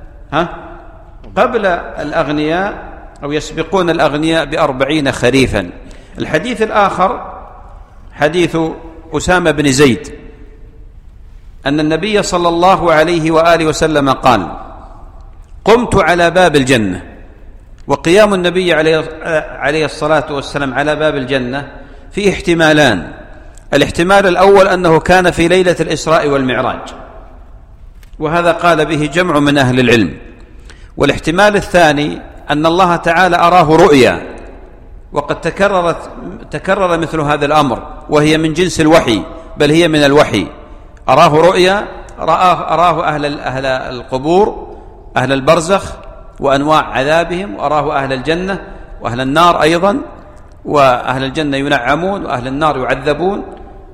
قبل الأغنياء أو يسبقون الأغنياء ب40 خريفا. الحديث الآخر حديث أسامة بن زيد أن النبي صلى الله عليه وآله وسلم قال: قمت على باب الجنة. وقيام النبي عليه الصلاة والسلام على باب الجنة فيه احتمالان. الاحتمال الأول أنه كان في ليلة الإسراء والمعراج، وهذا قال به جمع من أهل العلم. والاحتمال الثاني أن الله تعالى أراه رؤيا، وقد تكرر مثل هذا الأمر، وهي من جنس الوحي، بل هي من الوحي. أراه رؤيا، أراه أهل القبور، أهل البرزخ وأنواع عذابهم، وأراه أهل الجنة وأهل النار أيضا، وأهل الجنة ينعمون وأهل النار يعذبون.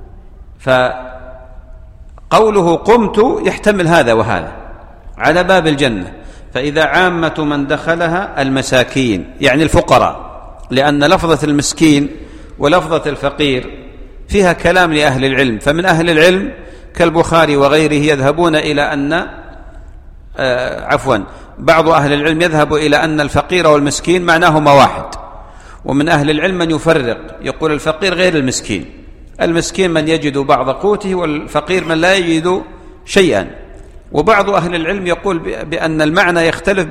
فقوله قمت يحتمل هذا وهذا على باب الجنة. فإذا عامة من دخلها المساكين يعني الفقراء، لأن لفظة المسكين ولفظة الفقير فيها كلام لأهل العلم. فمن أهل العلم كالبخاري وغيره يذهبون إلى أن بعض أهل العلم يذهب إلى أن الفقير والمسكين معناهما واحد. ومن أهل العلم من يفرق، يقول الفقير غير المسكين. المسكين من يجد بعض قوته، والفقير من لا يجد شيئا. وبعض أهل العلم يقول بأن المعنى يختلف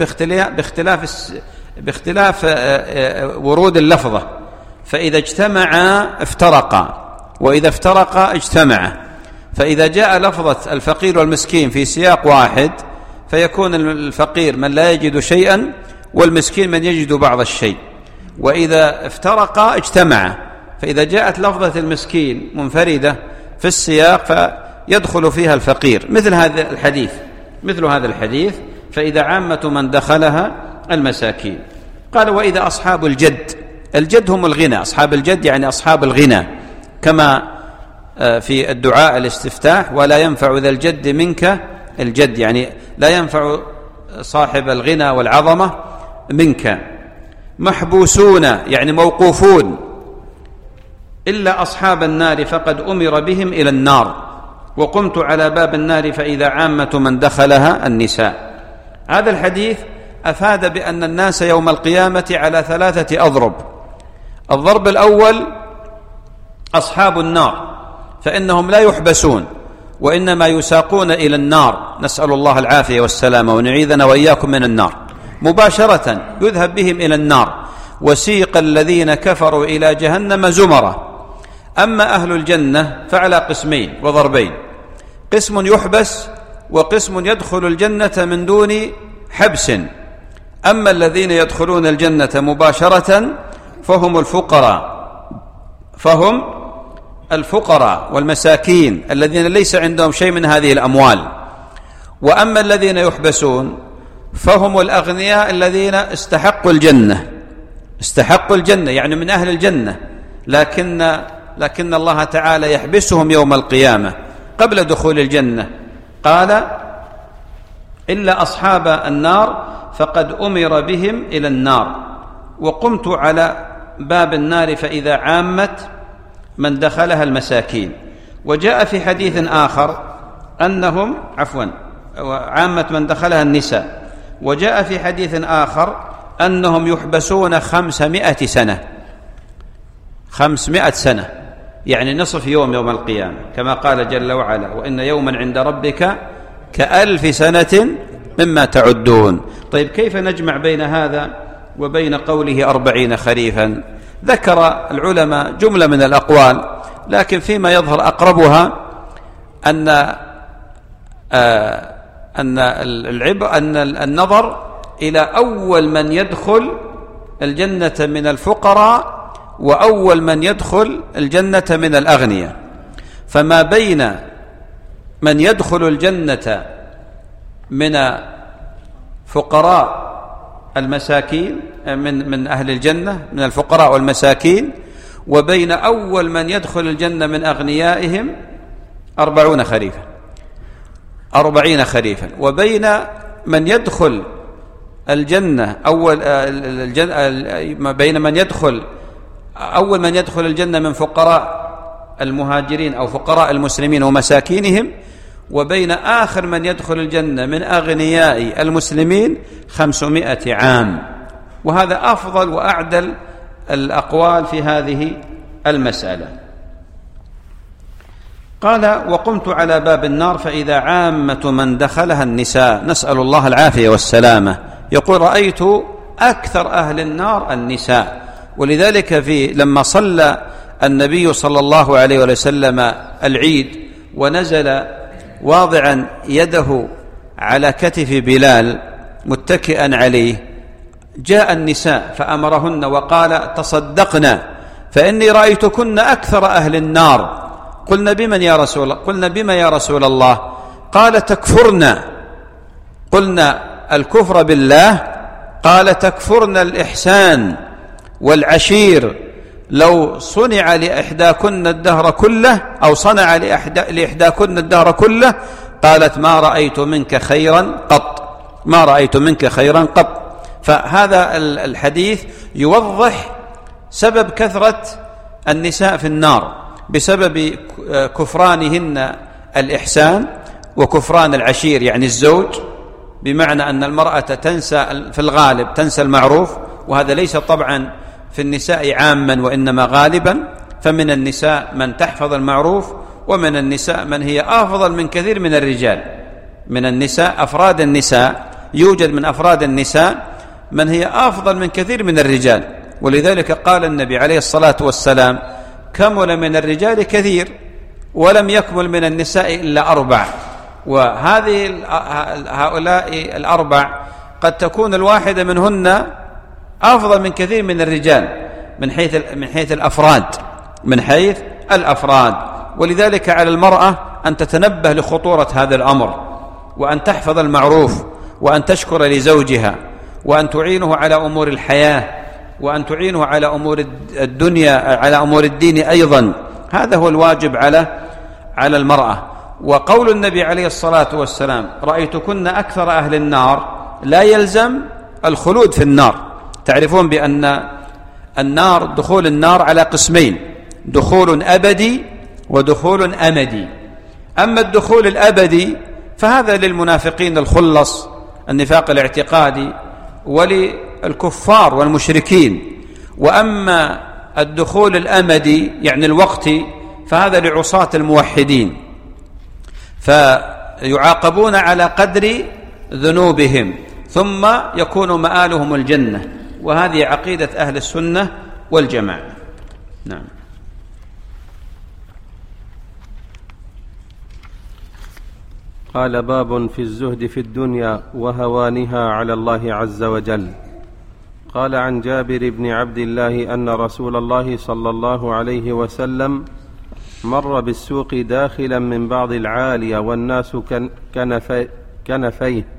باختلاف ورود اللفظة، فإذا اجتمعا افترقا، وإذا افترقا اجتمعا. فإذا جاء لفظة الفقير والمسكين في سياق واحد فيكون الفقير من لا يجد شيئا، والمسكين من يجد بعض الشيء. وإذا افترقا اجتمعا، فإذا جاءت لفظة المسكين منفردة في السياق فيدخل فيها الفقير، مثل هذا الحديث فإذا عامة من دخلها المساكين. قال وإذا أصحاب الجد هم الغنى، أصحاب الجد يعني أصحاب الغنى، كما في الدعاء الاستفتاح ولا ينفع ذا الجد منك الجد، يعني لا ينفع صاحب الغنى والعظمة منك. محبوسون يعني موقوفون، إلا أصحاب النار فقد أمر بهم إلى النار، وقمت على باب النار فإذا عامة من دخلها النساء. هذا الحديث أفاد بأن الناس يوم القيامة على 3 أضرب. الضرب الأول أصحاب النار، فإنهم لا يحبسون وإنما يساقون إلى النار، نسأل الله العافية والسلامة ونعيذنا وإياكم من النار، مباشرة يذهب بهم إلى النار. وسيق الذين كفروا إلى جهنم زمرا. أما أهل الجنة فعلى قسمين وضربين، قسم يحبس وقسم يدخل الجنة من دون حبس. أما الذين يدخلون الجنة مباشرة فهم الفقراء والمساكين الذين ليس عندهم شيء من هذه الأموال. وأما الذين يحبسون فهم الأغنياء الذين استحقوا الجنة يعني من أهل الجنة، لكن الله تعالى يحبسهم يوم القيامة قبل دخول الجنة. قال إلا أصحاب النار فقد أمر بهم إلى النار، وقمت على باب النار فإذا عامة من دخلها المساكين. وجاء في حديث آخر أنهم عامة من دخلها النساء. وجاء في حديث آخر أنهم يحبسون 500 سنة، يعني نصف يوم القيامة، كما قال جل وعلا وإن يوما عند ربك ك1000 سنة مما تعدون. طيب كيف نجمع بين هذا وبين قوله 40 خريفا؟ ذكر العلماء جملة من الأقوال، لكن فيما يظهر أقربها أن النظر إلى أول من يدخل الجنة من الفقراء وأول من يدخل الجنة من الأغنياء. فما بين من يدخل الجنة من فقراء المساكين من أهل الجنة من الفقراء والمساكين وبين أول من يدخل الجنة من أغنيائهم 40 خريفا، وبين من يدخل الجنة بين من يدخل أول من يدخل الجنة من فقراء المهاجرين أو فقراء المسلمين ومساكينهم، وبين آخر من يدخل الجنة من أغنياء المسلمين 500 عام. وهذا أفضل وأعدل الأقوال في هذه المسألة. قال وقمت على باب النار فإذا عامة من دخلها النساء، نسأل الله العافية والسلامة. يقول رأيت أكثر أهل النار النساء، ولذلك لما صلى النبي صلى الله عليه وسلم العيد ونزل واضعا يده على كتف بلال متكئا عليه، جاء النساء فأمرهن وقال تصدقنا فإني رأيتكن أكثر أهل النار. قلنا بما يا رسول الله؟ قال تكفرنا. قلنا الكفر بالله؟ قال تكفرن الإحسان والعشير. لو صنع لإحداكن الدهر كله أو صنع لإحداكن الدهر كله قالت ما رأيت منك خيرا قط. فهذا الحديث يوضح سبب كثرة النساء في النار بسبب كفرانهن الإحسان وكفران العشير يعني الزوج، بمعنى أن المرأة في الغالب تنسى المعروف، وهذا ليس طبعا في النساء عاما وإنما غالبا، فمن النساء من تحفظ المعروف ومن النساء من هي أفضل من كثير من الرجال. من النساء أفراد النساء يوجد من أفراد النساء من هي أفضل من كثير من الرجال، ولذلك قال النبي عليه الصلاة والسلام: كمل من الرجال كثير ولم يكمل من النساء إلا 4. وهذه هؤلاء 4 قد تكون الواحدة منهن أفضل من كثير من الرجال من حيث الأفراد. ولذلك على المرأة أن تتنبه لخطورة هذا الأمر، وأن تحفظ المعروف، وأن تشكر لزوجها، وأن تعينه على أمور الحياة، وأن تعينه على أمور الدنيا، على أمور الدين أيضا. هذا هو الواجب على المرأة. وقول النبي عليه الصلاة والسلام: رأيتكن أكثر أهل النار، لا يلزم الخلود في النار. تعرفون بأن دخول النار على قسمين: دخول أبدي ودخول أمدي. أما الدخول الأبدي فهذا للمنافقين الخلص، النفاق الاعتقادي، وللكفار والمشركين. وأما الدخول الأمدي يعني الوقتي فهذا لعصاة الموحدين، فيعاقبون على قدر ذنوبهم ثم يكون مآلهم الجنة. وهذه عقيدة أهل السنة والجماعة. نعم. قال: باب في الزهد في الدنيا وهوانها على الله عز وجل. قال عن جابر بن عبد الله أن رسول الله صلى الله عليه وسلم مر بالسوق داخلا من بعض العالية والناس كنفيه،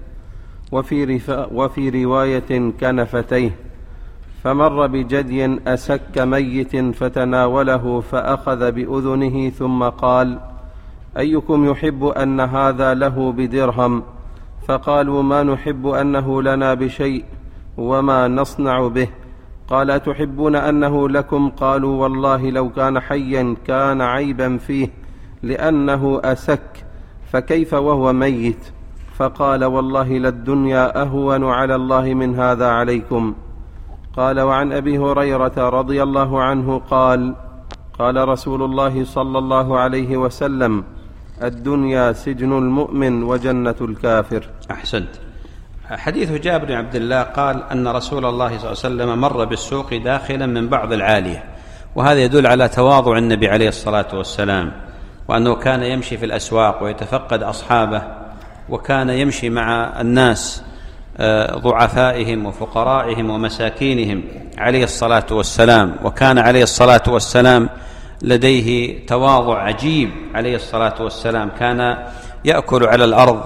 وفي رواية كنفتيه، فمر بجدي أسك ميت فتناوله فأخذ بأذنه ثم قال: أيكم يحب أن هذا له بدرهم؟ فقالوا: ما نحب أنه لنا بشيء وما نصنع به. قال: أتحبون أنه لكم؟ قالوا: والله لو كان حيا كان عيبا فيه لأنه أسك، فكيف وهو ميت؟ فقال: والله للدنيا أهون على الله من هذا عليكم. قال: وعن أبي هريرة رضي الله عنه قال: قال رسول الله صلى الله عليه وسلم: الدنيا سجن المؤمن وجنة الكافر. أحسنت. حديث جابر بن عبد الله قال أن رسول الله صلى الله عليه وسلم مر بالسوق داخلا من بعض العالية، وهذا يدل على تواضع النبي عليه الصلاة والسلام، وأنه كان يمشي في الأسواق ويتفقد أصحابه، وكان يمشي مع الناس ضعفائهم وفقرائهم ومساكينهم عليه الصلاة والسلام. وكان عليه الصلاة والسلام لديه تواضع عجيب عليه الصلاة والسلام، كان يأكل على الأرض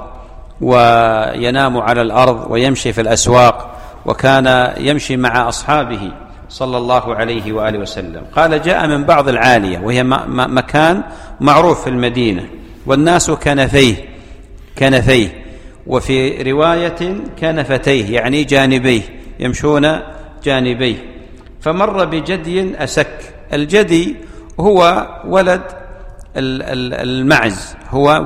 وينام على الأرض ويمشي في الأسواق، وكان يمشي مع أصحابه صلى الله عليه وآله وسلم. قال: جاء من بعض العالية، وهي مكان معروف في المدينة، والناس كنفيه، وفي رواية كنفتيه يعني جانبيه، يمشون جانبيه. فمر بجدي أسك. الجدي هو ولد المعز،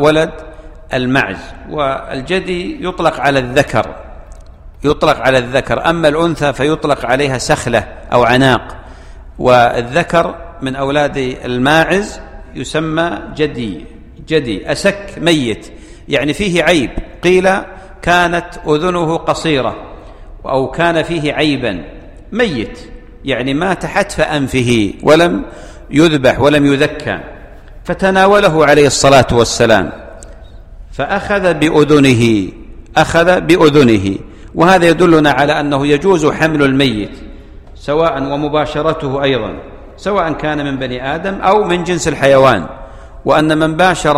والجدي يطلق على الذكر، أما الأنثى فيطلق عليها سخلة أو عناق. والذكر من أولاد الماعز يسمى جدي. أسك ميت يعني فيه عيب. قيل كانت أذنه قصيرة، أو كان فيه عيبا. ميت يعني مات حتف أنفه ولم يذبح ولم يذكى، فتناوله عليه الصلاة والسلام فأخذ بأذنه. وهذا يدلنا على أنه يجوز حمل الميت سواء ومباشرته أيضا، سواء كان من بني آدم أو من جنس الحيوان، وأن من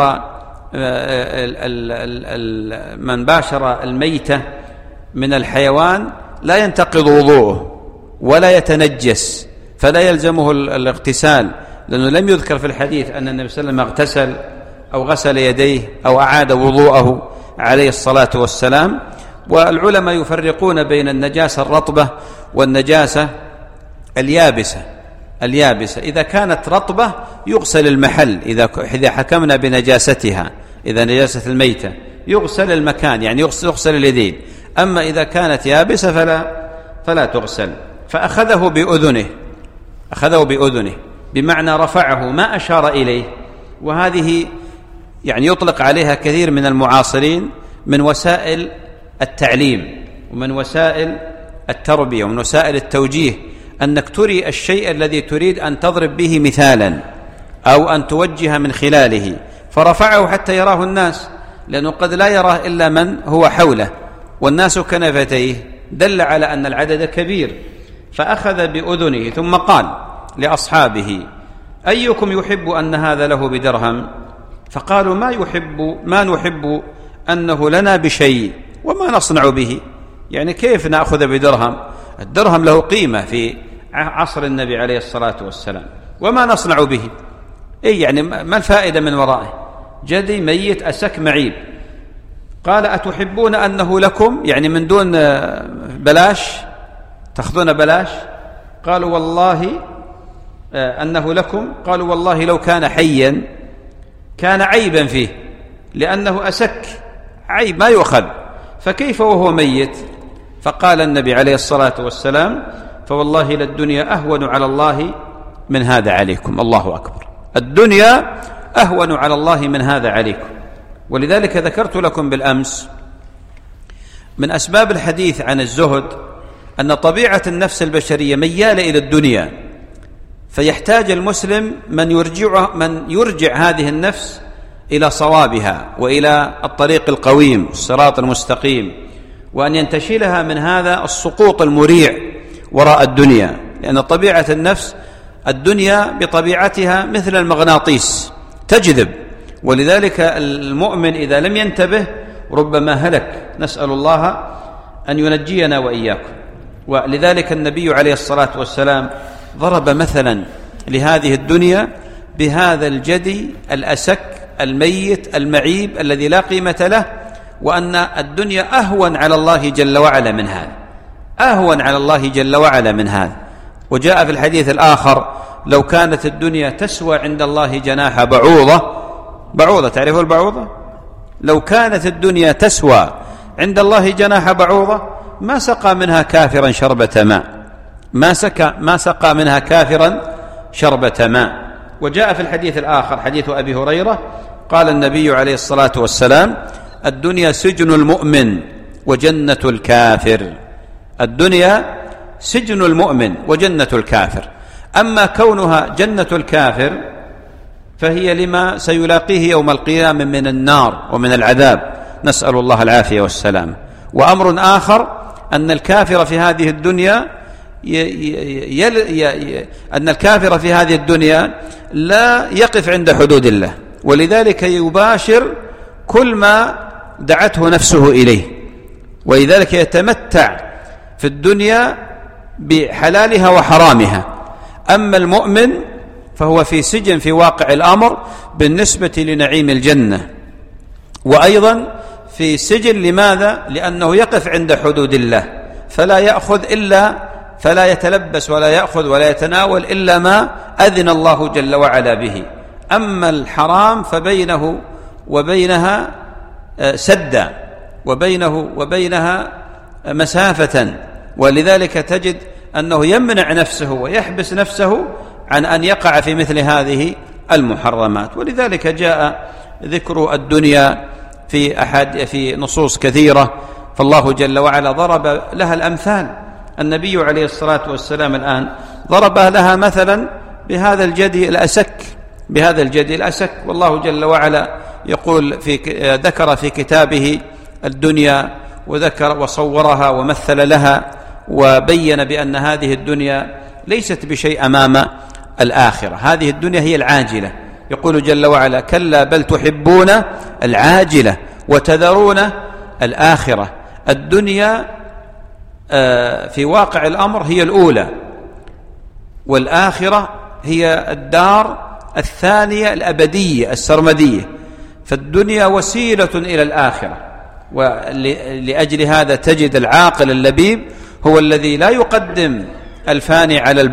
باشر الميتة من الحيوان لا ينتقض وضوءه ولا يتنجس، فلا يلزمه الاغتسال، لأنه لم يذكر في الحديث أن النبي صلى الله عليه وسلم اغتسل أو غسل يديه أو أعاد وضوءه عليه الصلاة والسلام. والعلماء يفرقون بين النجاسة الرطبة والنجاسة اليابسة. إذا كانت رطبة يغسل المحل، إذا حكمنا بنجاستها، إذا نجاسة الميتة يغسل المكان، يعني يغسل اليدين. أما إذا كانت يابسة فلا تغسل. فأخذه بأذنه بمعنى رفعه، ما أشار إليه، وهذه يعني يطلق عليها كثير من المعاصرين من وسائل التعليم ومن وسائل التربية ومن وسائل التوجيه، أنك تري الشيء الذي تريد أن تضرب به مثالا أو أن توجه من خلاله، فرفعه حتى يراه الناس، لأنه قد لا يراه إلا من هو حوله والناس كنفتيه، دل على أن العدد كبير، فأخذ بأذنه ثم قال لأصحابه: أيكم يحب أن هذا له بدرهم؟ فقالوا: ما نحب أنه لنا بشيء وما نصنع به، يعني كيف نأخذ بدرهم؟ الدرهم له قيمة في عصر النبي عليه الصلاة والسلام، وما نصنع به، يعني ما الفائدة من ورائه؟ جدي ميت أسك معيب. قال: أتحبون أنه لكم، يعني من دون بلاش تأخذون بلاش؟ قالوا: والله أنه لكم. قالوا: والله لو كان حيا كان عيبا فيه، لأنه أسك عيب ما يؤخذ، فكيف وهو ميت؟ فقال النبي عليه الصلاة والسلام: فوالله للدنيا أهون على الله من هذا عليكم. الله أكبر، الدنيا أهون على الله من هذا عليكم. ولذلك ذكرت لكم بالأمس من أسباب الحديث عن الزهد أن طبيعة النفس البشرية ميالة إلى الدنيا، فيحتاج المسلم من يرجع هذه النفس إلى صوابها وإلى الطريق القويم الصراط المستقيم، وأن ينتشلها من هذا السقوط المريع وراء الدنيا، لأن طبيعة النفس الدنيا بطبيعتها مثل المغناطيس تجذب، ولذلك المؤمن إذا لم ينتبه ربما هلك، نسأل الله أن ينجينا وإياكم. ولذلك النبي عليه الصلاة والسلام ضرب مثلا لهذه الدنيا بهذا الجدي الأسك الميت المعيب الذي لا قيمة له، وأن الدنيا أهون على الله جل وعلا من هذا، أهون على الله جل وعلا من هذا. وجاء في الحديث الآخر: لو كانت الدنيا تسوى عند الله جناح بعوضة، تعرفوا البعوضة؟ لو كانت الدنيا تسوى عند الله جناح بعوضة ما سقى منها كافرا شربة ماء، ما سقى منها كافرا شربة ماء. وجاء في الحديث الآخر حديث أبي هريرة قال النبي عليه الصلاة والسلام: الدنيا سجن المؤمن وجنة الكافر. الدنيا سجن المؤمن وجنة الكافر. أما كونها جنة الكافر فهي لما سيلاقيه يوم القيامة من النار ومن العذاب، نسأل الله العافية والسلام. وأمر آخر أن الكافر في هذه الدنيا لا يقف عند حدود الله، ولذلك يباشر كل ما دعته نفسه إليه، ولذلك يتمتع في الدنيا بحلالها وحرامها. أما المؤمن فهو في سجن في واقع الأمر بالنسبة لنعيم الجنة، وأيضا في سجن. لماذا؟ لأنه يقف عند حدود الله، فلا يتلبس ولا يأخذ ولا يتناول إلا ما أذن الله جل وعلا به. أما الحرام فبينه وبينها سدا، وبينها مسافة، ولذلك تجد أنه يمنع نفسه ويحبس نفسه عن أن يقع في مثل هذه المحرمات. ولذلك جاء ذكر الدنيا في نصوص كثيرة، فالله جل وعلا ضرب لها الأمثال. النبي عليه الصلاة والسلام الآن ضرب لها مثلا بهذا الجدي الأسك، والله جل وعلا يقول ذكر في كتابه الدنيا، وذكر وصورها ومثل لها وبين بأن هذه الدنيا ليست بشيء أمام الآخرة. هذه الدنيا هي العاجلة، يقول جل وعلا: كلا بل تحبون العاجلة وتذرون الآخرة. الدنيا في واقع الأمر هي الأولى، والآخرة هي الدار الثانية الأبدية السرمدية، فالدنيا وسيلة إلى الآخرة. ولأجل هذا تجد العاقل اللبيب هو الذي لا يقدم الفاني على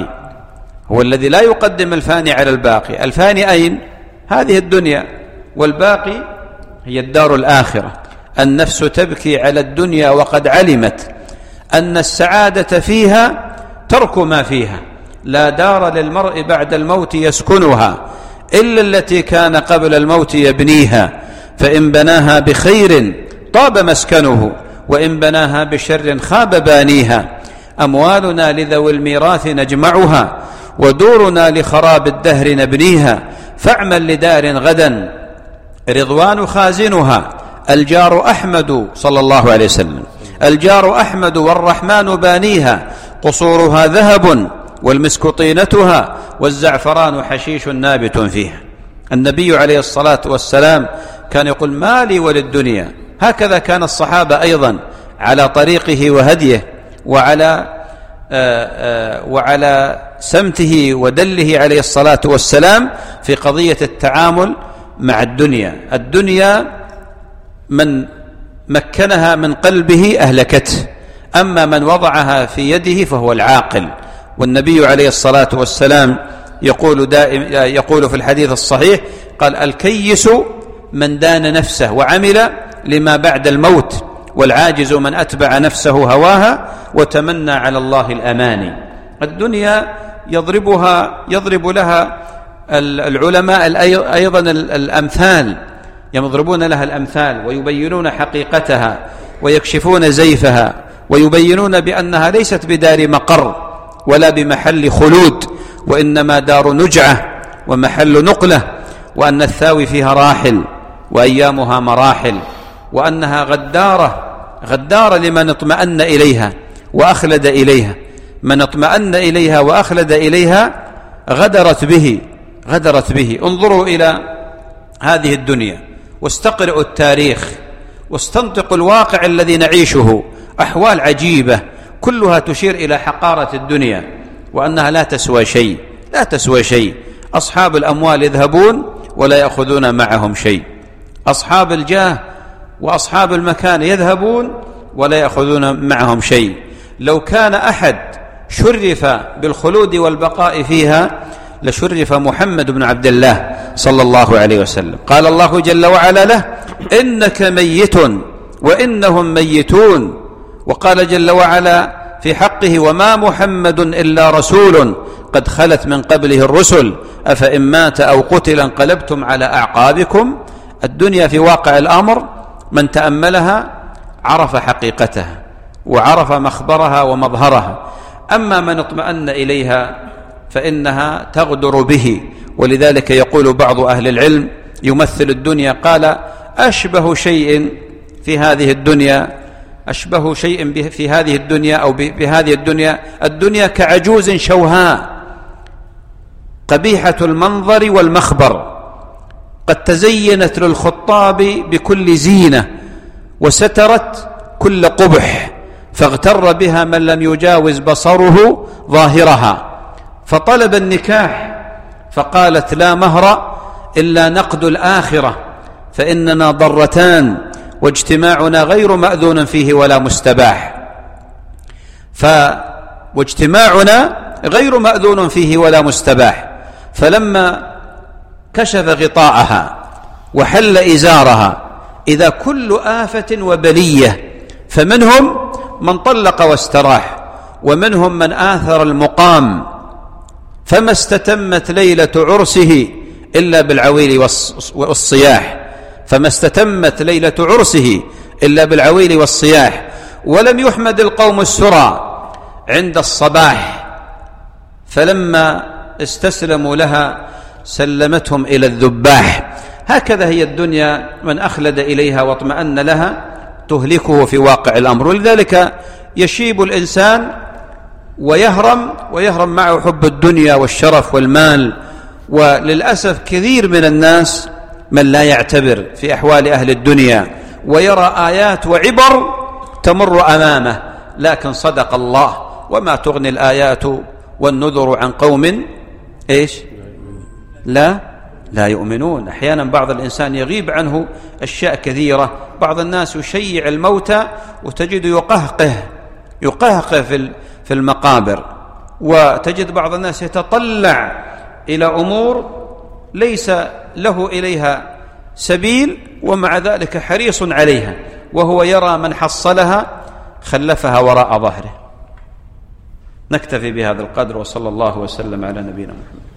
الباقي. الفاني أين؟ هذه الدنيا، والباقي هي الدار الآخرة. النفس تبكي على الدنيا وقد علمت أن السعادة فيها ترك ما فيها، لا دار للمرء بعد الموت يسكنها إلا التي كان قبل الموت يبنيها، فإن بناها بخير طاب مسكنه، وإن بناها بشر خاب بانيها. أموالنا لذوي الميراث نجمعها، ودورنا لخراب الدهر نبنيها. فاعمل لدار غدا رضوان خازنها، الجار أحمد صلى الله عليه وسلم، الجار أحمد والرحمن بانيها. قصورها ذهب والمسك طينتها، والزعفران حشيش نابت فيها. النبي عليه الصلاة والسلام كان يقول ما لي وللدنيا. هكذا كان الصحابة أيضا على طريقه وهديه وعلى سمته ودله عليه الصلاة والسلام في قضية التعامل مع الدنيا. الدنيا من مكنها من قلبه أهلكته، أما من وضعها في يده فهو العاقل. والنبي عليه الصلاة والسلام يقول في الحديث الصحيح قال: الكيس من دان نفسه وعمل لما بعد الموت، والعاجز من أتبع نفسه هواها وتمنى على الله الأماني. الدنيا يضرب لها العلماء أيضا الأمثال، يضربون لها الأمثال ويبينون حقيقتها ويكشفون زيفها، ويبينون بأنها ليست بدار مقر ولا بمحل خلود، وإنما دار نجعة ومحل نقلة، وأن الثاوي فيها راحل وأيامها مراحل، وأنها غدارة لمن اطمأن إليها وأخلد إليها. من اطمأن إليها وأخلد إليها غدرت به. انظروا إلى هذه الدنيا واستقرئوا التاريخ واستنطقوا الواقع الذي نعيشه. أحوال عجيبة كلها تشير إلى حقارة الدنيا وأنها لا تسوى شيء. أصحاب الأموال يذهبون ولا يأخذون معهم شيء، أصحاب الجاه وأصحاب المكان يذهبون ولا يأخذون معهم شيء. لو كان أحد شرف بالخلود والبقاء فيها لشرف محمد بن عبد الله صلى الله عليه وسلم. قال الله جل وعلا له: إنك ميت وإنهم ميتون. وقال جل وعلا في حقه: وما محمد إلا رسول قد خلت من قبله الرسل أفإن مات أو قتل انقلبتم على أعقابكم. الدنيا في واقع الأمر من تأملها عرف حقيقتها وعرف مخبرها ومظهرها، أما من اطمأن إليها فإنها تغدر به. ولذلك يقول بعض أهل العلم يمثل الدنيا، قال: أشبه شيء في هذه الدنيا أو بهذه الدنيا كعجوز شوهاء قبيحة المنظر والمخبر، قد تزينت للخطاب بكل زينة وسترت كل قبح، فاغتر بها من لم يجاوز بصره ظاهرها. فطلب النكاح فقالت: لا مهر إلا نقد الآخرة، فإننا ضرتان واجتماعنا غير مأذون فيه ولا مستباح. فلما كشف غطاءها وحل إزارها إذا كل آفة وبلية، فمنهم من طلق واستراح، ومنهم من آثر المقام، فما استتمت ليلة عرسه إلا بالعويل والصياح. ولم يحمد القوم السرى عند الصباح، فلما استسلموا لها سلمتهم إلى الذباح. هكذا هي الدنيا، من أخلد إليها واطمأن لها تهلكه في واقع الأمر. ولذلك يشيب الإنسان ويهرم معه حب الدنيا والشرف والمال. وللأسف كثير من الناس من لا يعتبر في أحوال أهل الدنيا ويرى آيات وعبر تمر أمامه، لكن صدق الله: وما تغني الآيات والنذر عن قوم لا يؤمنون. أحيانا بعض الإنسان يغيب عنه أشياء كثيرة. بعض الناس يشيع الموتى وتجد يقهقه في المقابر، وتجد بعض الناس يتطلع إلى أمور ليس له إليها سبيل، ومع ذلك حريص عليها، وهو يرى من حصلها خلفها وراء ظهره. نكتفي بهذا القدر، وصلى الله وسلم على نبينا محمد.